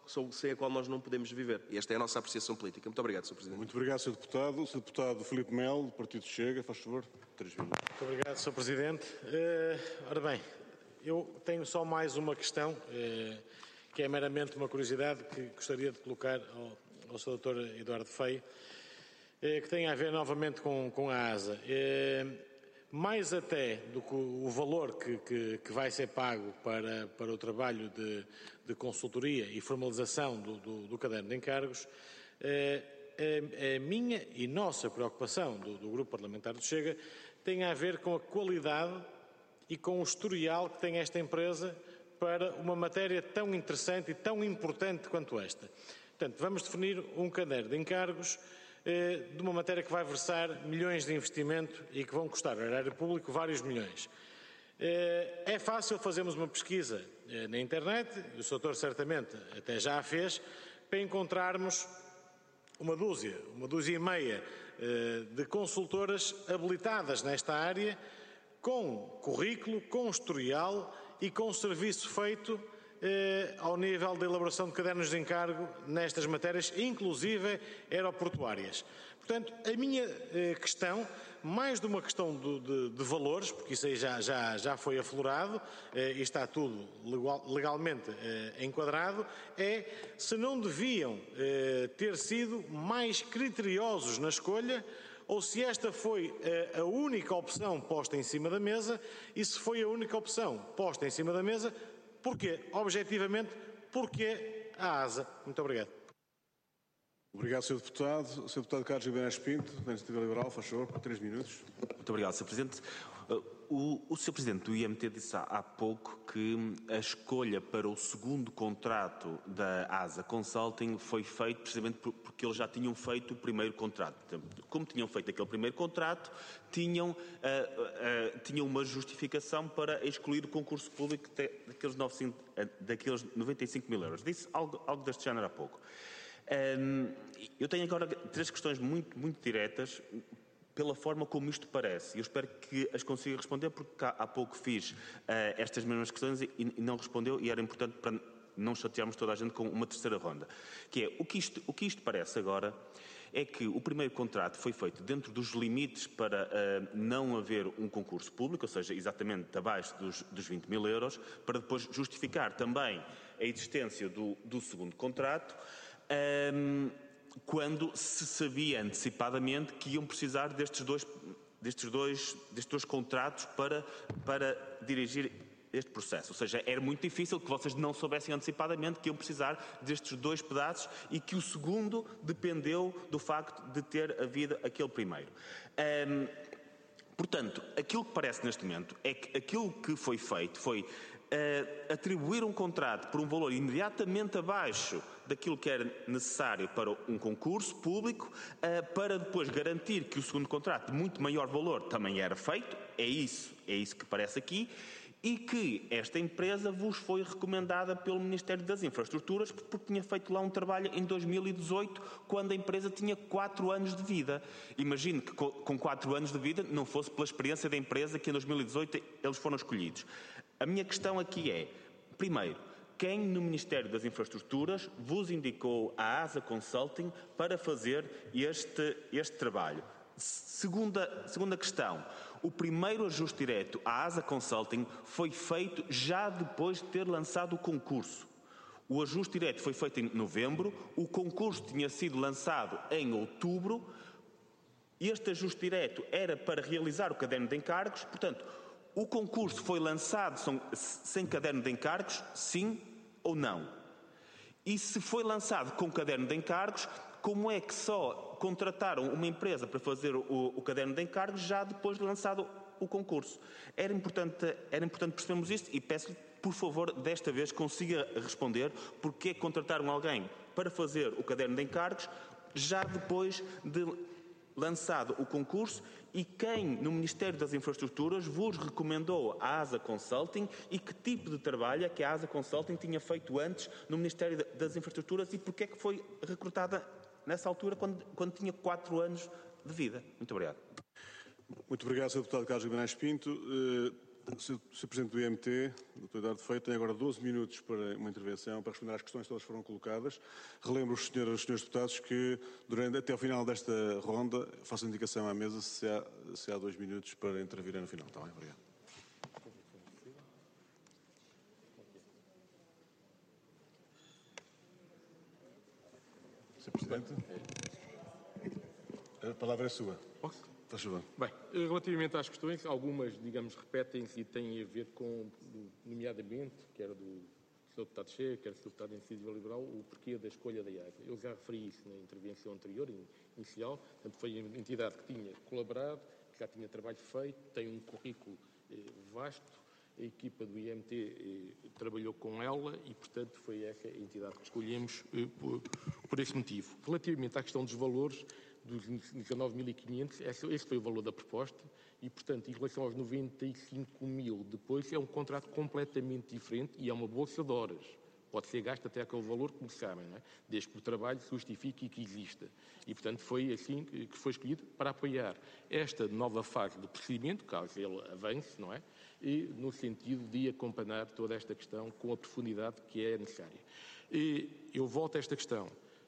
sem a qual nós não podemos viver. E esta é a nossa apreciação política. Muito obrigado, senhor Presidente. Muito obrigado, senhor Deputado. O senhor Deputado Filipe Melo, do Partido Chega, faz favor, três minutos. Muito obrigado, senhor Presidente. Uh, ora bem, eu tenho só mais uma questão, uh, que é meramente uma curiosidade que gostaria de colocar ao, ao senhor doutor Eduardo Feio, uh, que tem a ver novamente com, com a ASA. Uh, mais até do que o valor que, que, que vai ser pago para, para o trabalho de, de consultoria e formalização do, do, do caderno de encargos, eh, a, a minha e nossa preocupação do, do Grupo Parlamentar do Chega tem a ver com a qualidade e com o historial que tem esta empresa para uma matéria tão interessante e tão importante quanto esta. Portanto, vamos definir um caderno de encargos de uma matéria que vai versar milhões de investimento e que vão custar ao erário público vários milhões. É fácil fazermos uma pesquisa na internet, e o senhor doutor certamente até já a fez, para encontrarmos uma dúzia, uma dúzia e meia de consultoras habilitadas nesta área, com currículo, com historial e com serviço feito Eh, ao nível da elaboração de cadernos de encargo nestas matérias, inclusive aeroportuárias. Portanto, a minha eh, questão, mais de uma questão de, de, de valores, porque isso aí já, já, já foi aflorado eh, e está tudo legal, legalmente eh, enquadrado, é se não deviam eh, ter sido mais criteriosos na escolha, ou se esta foi eh, a única opção posta em cima da mesa, e se foi a única opção posta em cima da mesa, porquê? Objetivamente, porquê a ASA? Muito obrigado. Obrigado, senhor Deputado. senhor Deputado Carlos Guimarães Pinto, da Iniciativa Liberal, faz favor, por três minutos. Muito obrigado, senhor Presidente. O, o senhor Presidente do I M T disse há, há pouco que a escolha para o segundo contrato da ASA Consulting foi feito precisamente porque eles já tinham feito o primeiro contrato. Como tinham feito aquele primeiro contrato, tinham, uh, uh, tinham uma justificação para excluir o concurso público de, daqueles, novecentos, daqueles noventa e cinco mil euros. Disse algo, algo deste género há pouco. Um, eu tenho agora três questões muito, muito diretas, pela forma como isto parece. Eu espero que as consiga responder, porque há pouco fiz uh, estas mesmas questões e, e não respondeu, e era importante para não chatearmos toda a gente com uma terceira ronda. Que é, o que isto, o que isto parece agora é que o primeiro contrato foi feito dentro dos limites para uh, não haver um concurso público, ou seja, exatamente abaixo dos, dos vinte mil euros, para depois justificar também a existência do, do segundo contrato, um, quando se sabia antecipadamente que iam precisar destes dois, destes dois, destes dois contratos para, para dirigir este processo. Ou seja, era muito difícil que vocês não soubessem antecipadamente que iam precisar destes dois pedaços e que o segundo dependeu do facto de ter havido aquele primeiro. Um, portanto, aquilo que parece neste momento é que aquilo que foi feito foi uh, atribuir um contrato por um valor imediatamente abaixo daquilo que era necessário para um concurso público, uh, para depois garantir que o segundo contrato de muito maior valor também era feito. É isso, é isso que parece aqui. E que esta empresa vos foi recomendada pelo Ministério das Infraestruturas porque tinha feito lá um trabalho em dois mil e dezoito, quando a empresa tinha quatro anos de vida. Imagino que com quatro anos de vida não fosse pela experiência da empresa que em dois mil e dezoito eles foram escolhidos. A minha questão aqui é, primeiro, quem no Ministério das Infraestruturas vos indicou a ASA Consulting para fazer este, este trabalho? Segunda, segunda questão. O primeiro ajuste direto à ASA Consulting foi feito já depois de ter lançado o concurso. O ajuste direto foi feito em novembro, o concurso tinha sido lançado em outubro. Este ajuste direto era para realizar o caderno de encargos. Portanto, o concurso foi lançado sem caderno de encargos, sim ou não? E se foi lançado com caderno de encargos, como é que só contrataram uma empresa para fazer o, o caderno de encargos já depois de lançado o concurso? Era importante, era importante percebermos isto e peço-lhe, por favor, desta vez consiga responder porque é que contrataram alguém para fazer o caderno de encargos já depois de lançado o concurso e quem no Ministério das Infraestruturas vos recomendou a ASA Consulting e que tipo de trabalho é que a ASA Consulting tinha feito antes no Ministério das Infraestruturas e porque é que foi recrutada nessa altura, quando, quando tinha quatro anos de vida. Muito obrigado. Muito obrigado, senhor Deputado Carlos Guimarães Pinto. senhor Presidente do I M T, doutor Eduardo Feio, tem agora doze minutos para uma intervenção, para responder às questões que todas foram colocadas. Relembro os senhores, os senhores deputados que, durante, até ao final desta ronda, faço indicação à mesa se há, se há dois minutos para intervir no final. Está bem, obrigado. senhor Presidente, a palavra é sua. Posso? Faz favor. Bem, relativamente às questões, algumas, digamos, repetem-se e têm a ver com, nomeadamente, quer do senhor Deputado Cheia, quer do senhor Deputado da Iniciativa Liberal, o porquê da escolha da I A S A. Eu já referi isso na intervenção anterior, inicial, portanto, foi a entidade que tinha colaborado, que já tinha trabalho feito, tem um currículo eh, vasto, a equipa do I M T eh, trabalhou com ela e, portanto, foi essa a entidade que escolhemos eh, por, por esse motivo. Relativamente à questão dos valores, dos dezanove mil e quinhentos, esse foi o valor da proposta e, portanto, em relação aos noventa e cinco mil depois, é um contrato completamente diferente e é uma bolsa de horas. Pode ser gasto até aquele valor, como sabem, não é? Desde que o trabalho se justifique e que exista. E, portanto, foi assim que foi escolhido para apoiar esta nova fase do procedimento, caso ele avance, não é? E no sentido de acompanhar toda esta questão com a profundidade que é necessária. E eu volto a esta questão.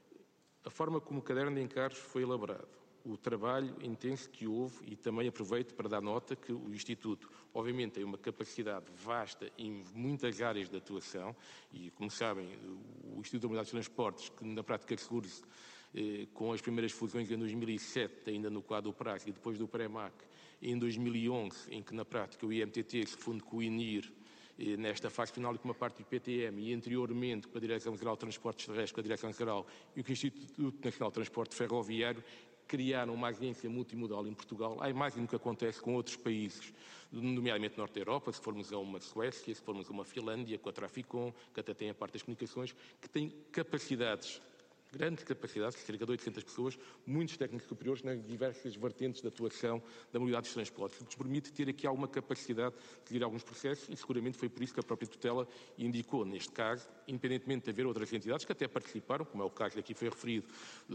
A forma como o caderno de encargos foi elaborado, o trabalho intenso que houve, e também aproveito para dar nota que o Instituto, obviamente, tem uma capacidade vasta em muitas áreas de atuação, e, como sabem, o Instituto da Mobilidade dos Transportes, que na prática segura-se eh, com as primeiras fusões em dois mil e sete, ainda no quadro do PRAC, e depois do PREMAC, em dois mil e onze, em que na prática o I M T T se funde com o I N I R, nesta fase final com uma parte do I P T M e anteriormente com a Direção-Geral de Transportes Terrestres, com a Direção-Geral e com o Instituto Nacional de Transporte Ferroviário, criaram uma agência multimodal em Portugal, à imagem do que acontece com outros países, nomeadamente Norte da Europa, se formos a uma Suécia, se formos a uma Finlândia, com a Traficom, que até tem a parte das comunicações, que tem capacidades, grandes capacidades, cerca de oitocentas pessoas, muitos técnicos superiores nas diversas vertentes de atuação da mobilidade dos transportes, o que nos permite ter aqui alguma capacidade de seguir alguns processos e seguramente foi por isso que a própria tutela indicou, neste caso, independentemente de haver outras entidades que até participaram, como é o caso que aqui foi referido,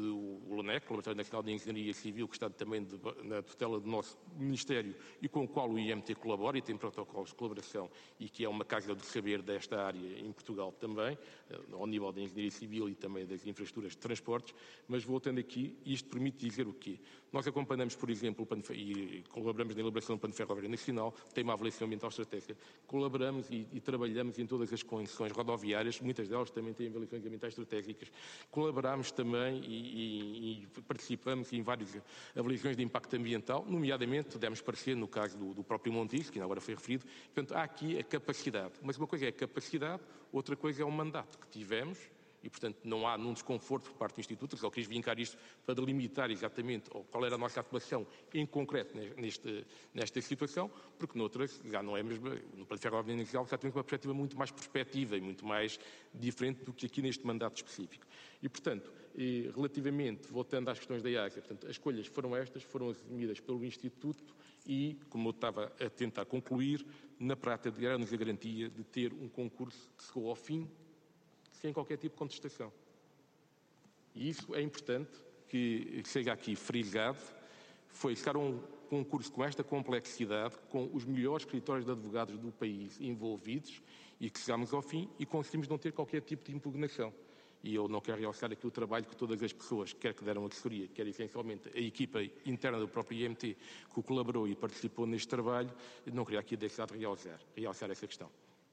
o LONEC, o Laboratório Nacional de Engenharia Civil, que está também de, na tutela do nosso Ministério e com o qual o I M T colabora e tem protocolos de colaboração e que é uma casa do saber desta área em Portugal também, ao nível da engenharia civil e também das infraestruturas de transportes, mas voltando aqui, isto permite dizer o quê? Nós acompanhamos, por exemplo, o plano, e colaboramos na elaboração do Plano Ferroviário Nacional, tem uma avaliação ambiental estratégica, colaboramos e, e trabalhamos em todas as concessões rodoviárias, muitas delas também têm avaliações ambientais estratégicas, colaboramos também e, e, e participamos em várias avaliações de impacto ambiental, nomeadamente, demos parecer no caso do, do próprio Montijo, que agora foi referido, portanto, há aqui a capacidade, mas uma coisa é a capacidade, outra coisa é o mandato que tivemos, e, portanto, não há nenhum desconforto por parte do Instituto, eu só quis vincar isto para delimitar exatamente qual era a nossa atuação em concreto neste, nesta situação, porque noutras já não é mesmo, no Plano Ferroviário Inicial já temos uma perspectiva muito mais perspectiva e muito mais diferente do que aqui neste mandato específico. E, portanto, e, relativamente, voltando às questões da I A S A, portanto, as escolhas foram estas, foram assumidas pelo Instituto e, como eu estava a tentar concluir, na prática, deram-nos a garantia de ter um concurso que chegou ao fim sem qualquer tipo de contestação. E isso é importante que seja aqui frisado, foi chegar a um concurso com esta complexidade, com os melhores escritórios de advogados do país envolvidos, e que chegámos ao fim e conseguimos não ter qualquer tipo de impugnação. E eu não quero realçar aqui o trabalho que todas as pessoas, quer que deram assessoria, quer essencialmente a equipa interna do próprio I M T, que colaborou e participou neste trabalho, não queria aqui deixar de realçar, realçar essa questão.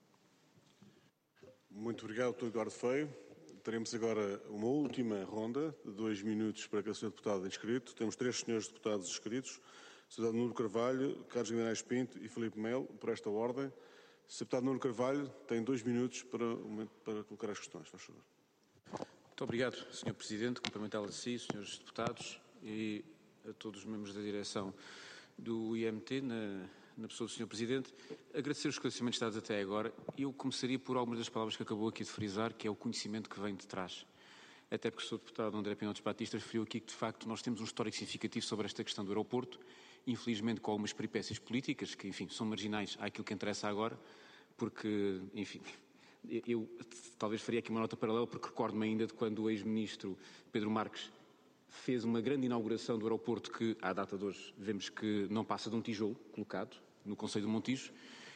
Muito obrigado, doutor Eduardo Feio. Teremos agora uma última ronda de dois minutos para cada senhor deputado inscrito. Temos três senhores deputados inscritos, o senhor deputado Nuno Carvalho, Carlos Guimarães Pinto e Filipe Melo, por esta ordem. O senhor deputado Nuno Carvalho tem dois minutos para, para colocar as questões, faz favor. Muito obrigado, senhor Presidente. Cumprimentá-lo a si, senhores deputados e a todos os membros da direção do I M T, na, na pessoa do senhor Presidente. Agradecer os esclarecimentos dados até agora. Eu começaria por algumas das palavras que acabou aqui de frisar, que é o conhecimento que vem de trás. Até porque o senhor deputado André Pinotes Batista referiu aqui que, de facto, nós temos um histórico significativo sobre esta questão do aeroporto, infelizmente com algumas peripécias políticas, que, enfim, são marginais àquilo que interessa agora, porque, enfim, eu talvez faria aqui uma nota paralela, porque recordo-me ainda de quando o ex-ministro Pedro Marques fez uma grande inauguração do aeroporto que, à data de hoje, vemos que não passa de um tijolo colocado no Conselho de Montijo,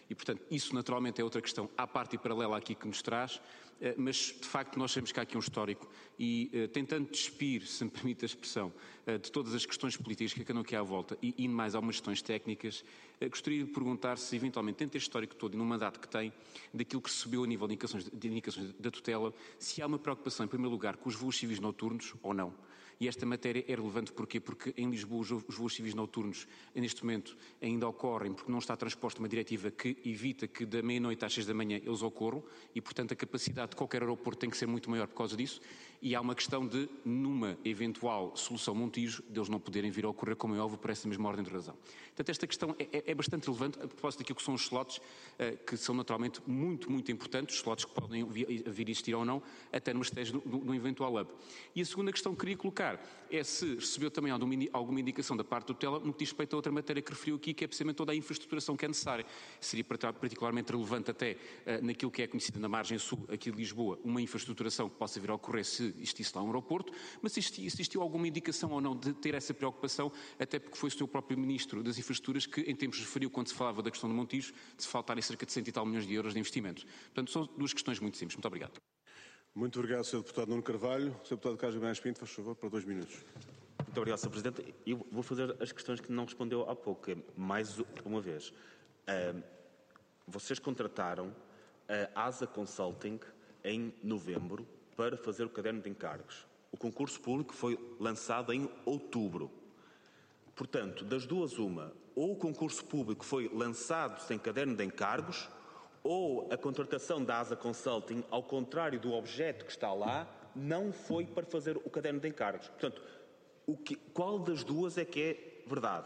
E, portanto, isso naturalmente é outra questão à parte e paralela aqui que nos traz, mas de facto nós sabemos que há aqui um histórico e tentando despir, se me permite a expressão, de todas as questões políticas que andam aqui à volta e, e mais algumas questões técnicas, gostaria de perguntar se eventualmente, dentro deste histórico todo e no mandato que tem, daquilo que recebeu a nível de indicações, de indicações da tutela, se há uma preocupação, em primeiro lugar, com os voos civis noturnos ou não. E esta matéria é relevante porquê? Porque em Lisboa os voos civis noturnos neste momento ainda ocorrem porque não está transposta uma diretiva que evita que da meia-noite às seis da manhã eles ocorram e, portanto, a capacidade de qualquer aeroporto tem que ser muito maior por causa disso. E há uma questão de, numa eventual solução Montijo, deles não poderem vir a ocorrer, como é óbvio, por essa mesma ordem de razão. Portanto, esta questão é, é bastante relevante a propósito daquilo que são os slots, uh, que são naturalmente muito, muito importantes, os slots que podem vir a existir ou não, até numa estratégia no eventual hub. E a segunda questão que queria colocar é se recebeu também alguma indicação da parte do tutela no que diz respeito a outra matéria que referiu aqui, que é precisamente toda a infraestruturação que é necessária. Seria particularmente relevante até uh, naquilo que é conhecida na margem sul, aqui de Lisboa, uma infraestruturação que possa vir a ocorrer se existisse lá um aeroporto, mas se existiu alguma indicação ou não de ter essa preocupação, até porque foi o seu próprio Ministro das Infraestruturas que em tempos referiu, quando se falava da questão do Montijo, de se faltarem cerca de cento e tal milhões de euros de investimento. Portanto, são duas questões muito simples. Muito obrigado. Muito obrigado, senhor Deputado Nuno Carvalho. senhor Deputado Carlos Guimarães Pinto, faz favor, para dois minutos. Muito obrigado, senhor Presidente. Eu vou fazer as questões que não respondeu há pouco. Mais uma vez, uh, vocês contrataram a ASA Consulting em novembro para fazer o caderno de encargos. O concurso público foi lançado em outubro. Portanto, das duas uma, ou o concurso público foi lançado sem caderno de encargos, ou a contratação da ASA Consulting, ao contrário do objeto que está lá, não foi para fazer o caderno de encargos. Portanto, o que, qual das duas é que é verdade?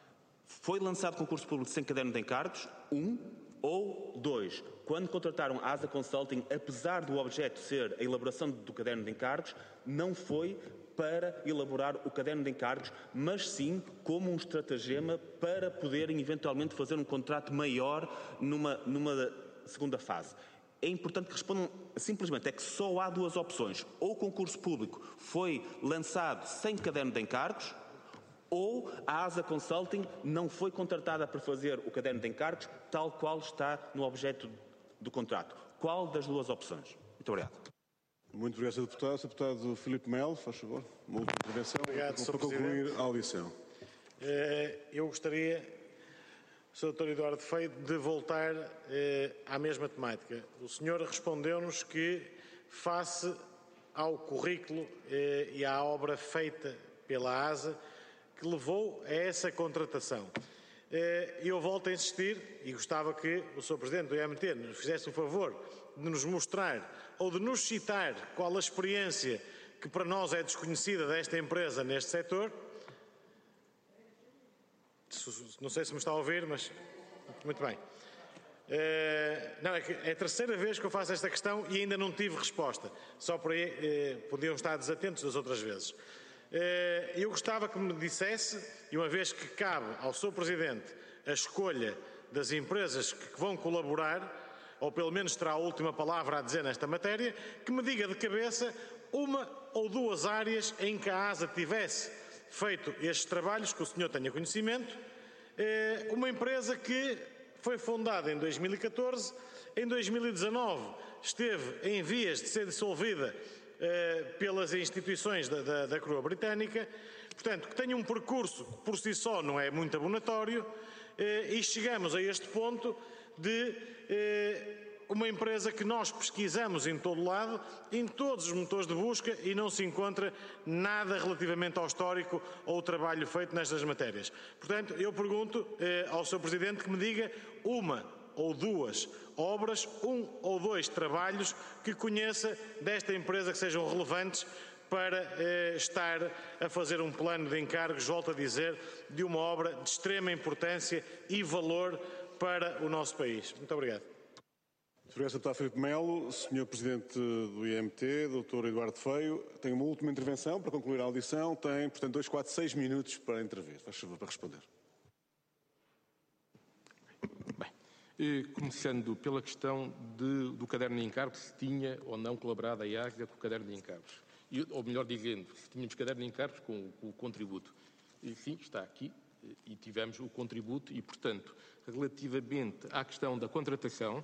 Foi lançado concurso público sem caderno de encargos, um, ou dois, quando contrataram a ASA Consulting, apesar do objeto ser a elaboração do caderno de encargos, não foi para elaborar o caderno de encargos, mas sim como um estratagema para poderem eventualmente fazer um contrato maior numa, numa segunda fase. É importante que respondam simplesmente, é que só há duas opções. Ou o concurso público foi lançado sem caderno de encargos, ou a ASA Consulting não foi contratada para fazer o caderno de encargos, tal qual está no objeto do contrato. Qual das duas opções? Muito obrigado. Muito obrigado, senhor Deputado. senhor Deputado Filipe Melo, faz favor, uma última intervenção. Obrigado, senhor Para concluir Presidente. a audição. Eu gostaria, senhor doutor Eduardo Feio, de voltar à mesma temática. O senhor respondeu-nos que, face ao currículo e à obra feita pela ASA, que levou a essa contratação. Eu volto a insistir e gostava que o senhor Presidente do I M T nos fizesse o favor de nos mostrar ou de nos citar qual a experiência que para nós é desconhecida desta empresa neste setor. Não sei se me está a ouvir, mas muito bem. Não, é, que é a terceira vez que eu faço esta questão e ainda não tive resposta. Só por aí podiam estar desatentos das outras vezes. Eu gostava que me dissesse, e uma vez que cabe ao senhor Presidente a escolha das empresas que vão colaborar, ou pelo menos terá a última palavra a dizer nesta matéria, que me diga de cabeça uma ou duas áreas em que a ASA tivesse feito estes trabalhos, que o senhor tenha conhecimento. Uma empresa que foi fundada em dois mil e catorze, em dois mil e dezanove esteve em vias de ser dissolvida pelas instituições da, da, da coroa britânica, portanto, que tenha um percurso que por si só não é muito abonatório, e chegamos a este ponto de uma empresa que nós pesquisamos em todo lado, em todos os motores de busca, e não se encontra nada relativamente ao histórico ou ao trabalho feito nestas matérias. Portanto, eu pergunto ao senhor Presidente que me diga uma ou duas obras, um ou dois trabalhos que conheça desta empresa que sejam relevantes para eh, estar a fazer um plano de encargos, volto a dizer, de uma obra de extrema importância e valor para o nosso país. Muito obrigado. Muito obrigado, senhor Deputado Filipe Melo. senhor Presidente do I M T, doutor Eduardo Feio, tem uma última intervenção para concluir a audição. Tem, portanto, dois, quatro, seis minutos para intervir. Faz favor para responder. Começando pela questão de, do caderno de encargos, se tinha ou não colaborado a I A G A com o caderno de encargos. E, ou melhor dizendo, se tínhamos caderno de encargos com, com o contributo. E sim, está aqui, e tivemos o contributo e, portanto, relativamente à questão da contratação,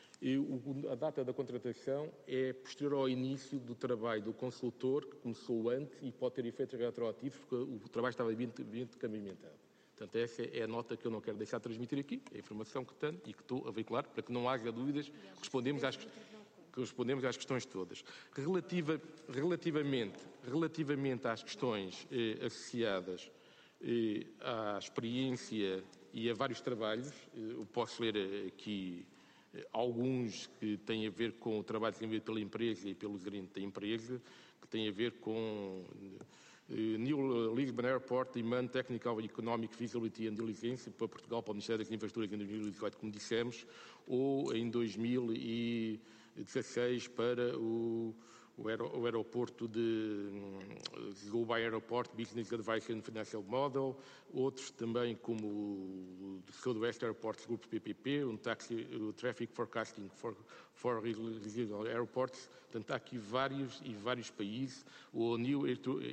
a data da contratação é posterior ao início do trabalho do consultor, que começou antes e pode ter efeitos retroativos, porque o trabalho estava bem caminhado. Portanto, essa é a nota que eu não quero deixar de transmitir aqui, a informação que tenho e que estou a veicular, para que não haja dúvidas, respondemos às, respondemos às questões todas. Relativa, relativamente, relativamente às questões eh, associadas eh, à experiência e a vários trabalhos, eh, eu posso ler aqui alguns que têm a ver com o trabalho desenvolvido pela empresa e pelo gerente da empresa, que têm a ver com uh, New Lisbon Airport Demand Technical Economic Feasibility and Diligence para Portugal, para o Ministério das Infraestruturas em dois mil e dezoito, como dissemos, ou em dois mil e dezasseis para o, o, aer, o aeroporto de Dubai Airport Business Advisory and Financial Model, outros também como o Southwest Airports Group P P P, um taxi, o Traffic Forecasting for, for Regional Airports. Portanto, há aqui vários e vários países. O New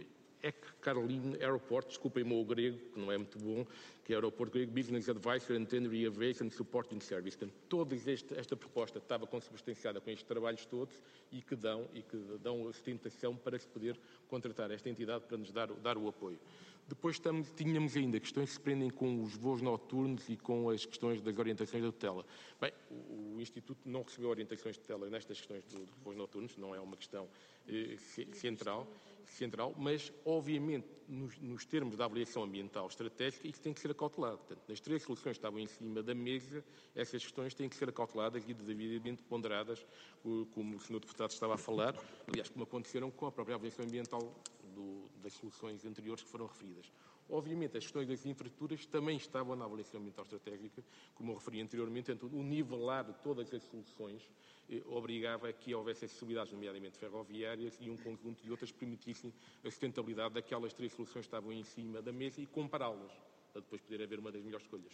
Ek Caroline Airport, desculpem-me o grego, que não é muito bom, que é o aeroporto grego, Business Advisory and Tender Aviation Supporting Service. Portanto, toda esta, esta proposta estava consubstanciada com estes trabalhos todos e que dão, e que dão a sustentação para se poder contratar esta entidade para nos dar, dar o apoio. Depois estamos, tínhamos ainda questões que se prendem com os voos noturnos e com as questões das orientações da tutela. Bem, o, o Instituto não recebeu orientações de tutela nestas questões dos do voos noturnos, não é uma questão eh, central, central, mas, obviamente, nos, nos termos da avaliação ambiental estratégica, isso tem que ser acautelado. Portanto, nas três soluções que estavam em cima da mesa, essas questões têm que ser acauteladas e devidamente ponderadas, como o senhor Deputado estava a falar, aliás, como aconteceram com a própria avaliação ambiental do, das soluções anteriores que foram referidas. Obviamente, as questões das infraestruturas também estavam na avaliação ambiental estratégica, como eu referi anteriormente, então, o nivelar de todas as soluções eh, obrigava a que houvesse acessibilidades, nomeadamente ferroviárias, e um conjunto de outras que permitissem a sustentabilidade daquelas três soluções que estavam em cima da mesa e compará-las, para depois poder haver uma das melhores escolhas.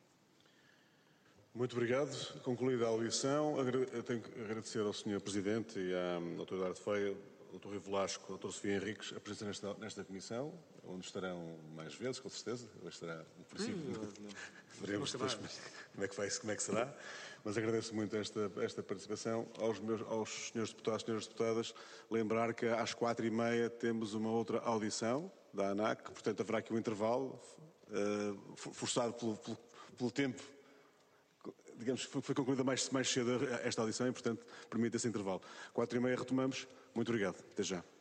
Muito obrigado. Concluída a audição, eu tenho que agradecer ao senhor Presidente e à doutora Eduardo Feio, ao doutor Rui Velasco, ao doutor Sofia Henriques, a presença nesta, nesta comissão, onde estarão mais vezes, com certeza. Hoje estará no princípio. Veremos depois como é, que vai, como é que será. Mas agradeço muito esta, esta participação. Aos, meus, aos senhores deputados e senhoras deputadas, lembrar que às quatro e meia temos uma outra audição da ANAC, portanto haverá aqui um intervalo, uh, forçado pelo, pelo, pelo tempo. Digamos que foi concluída mais, mais cedo esta audição e, portanto, permite esse intervalo. Quatro e meia retomamos. Muito obrigado. Até já.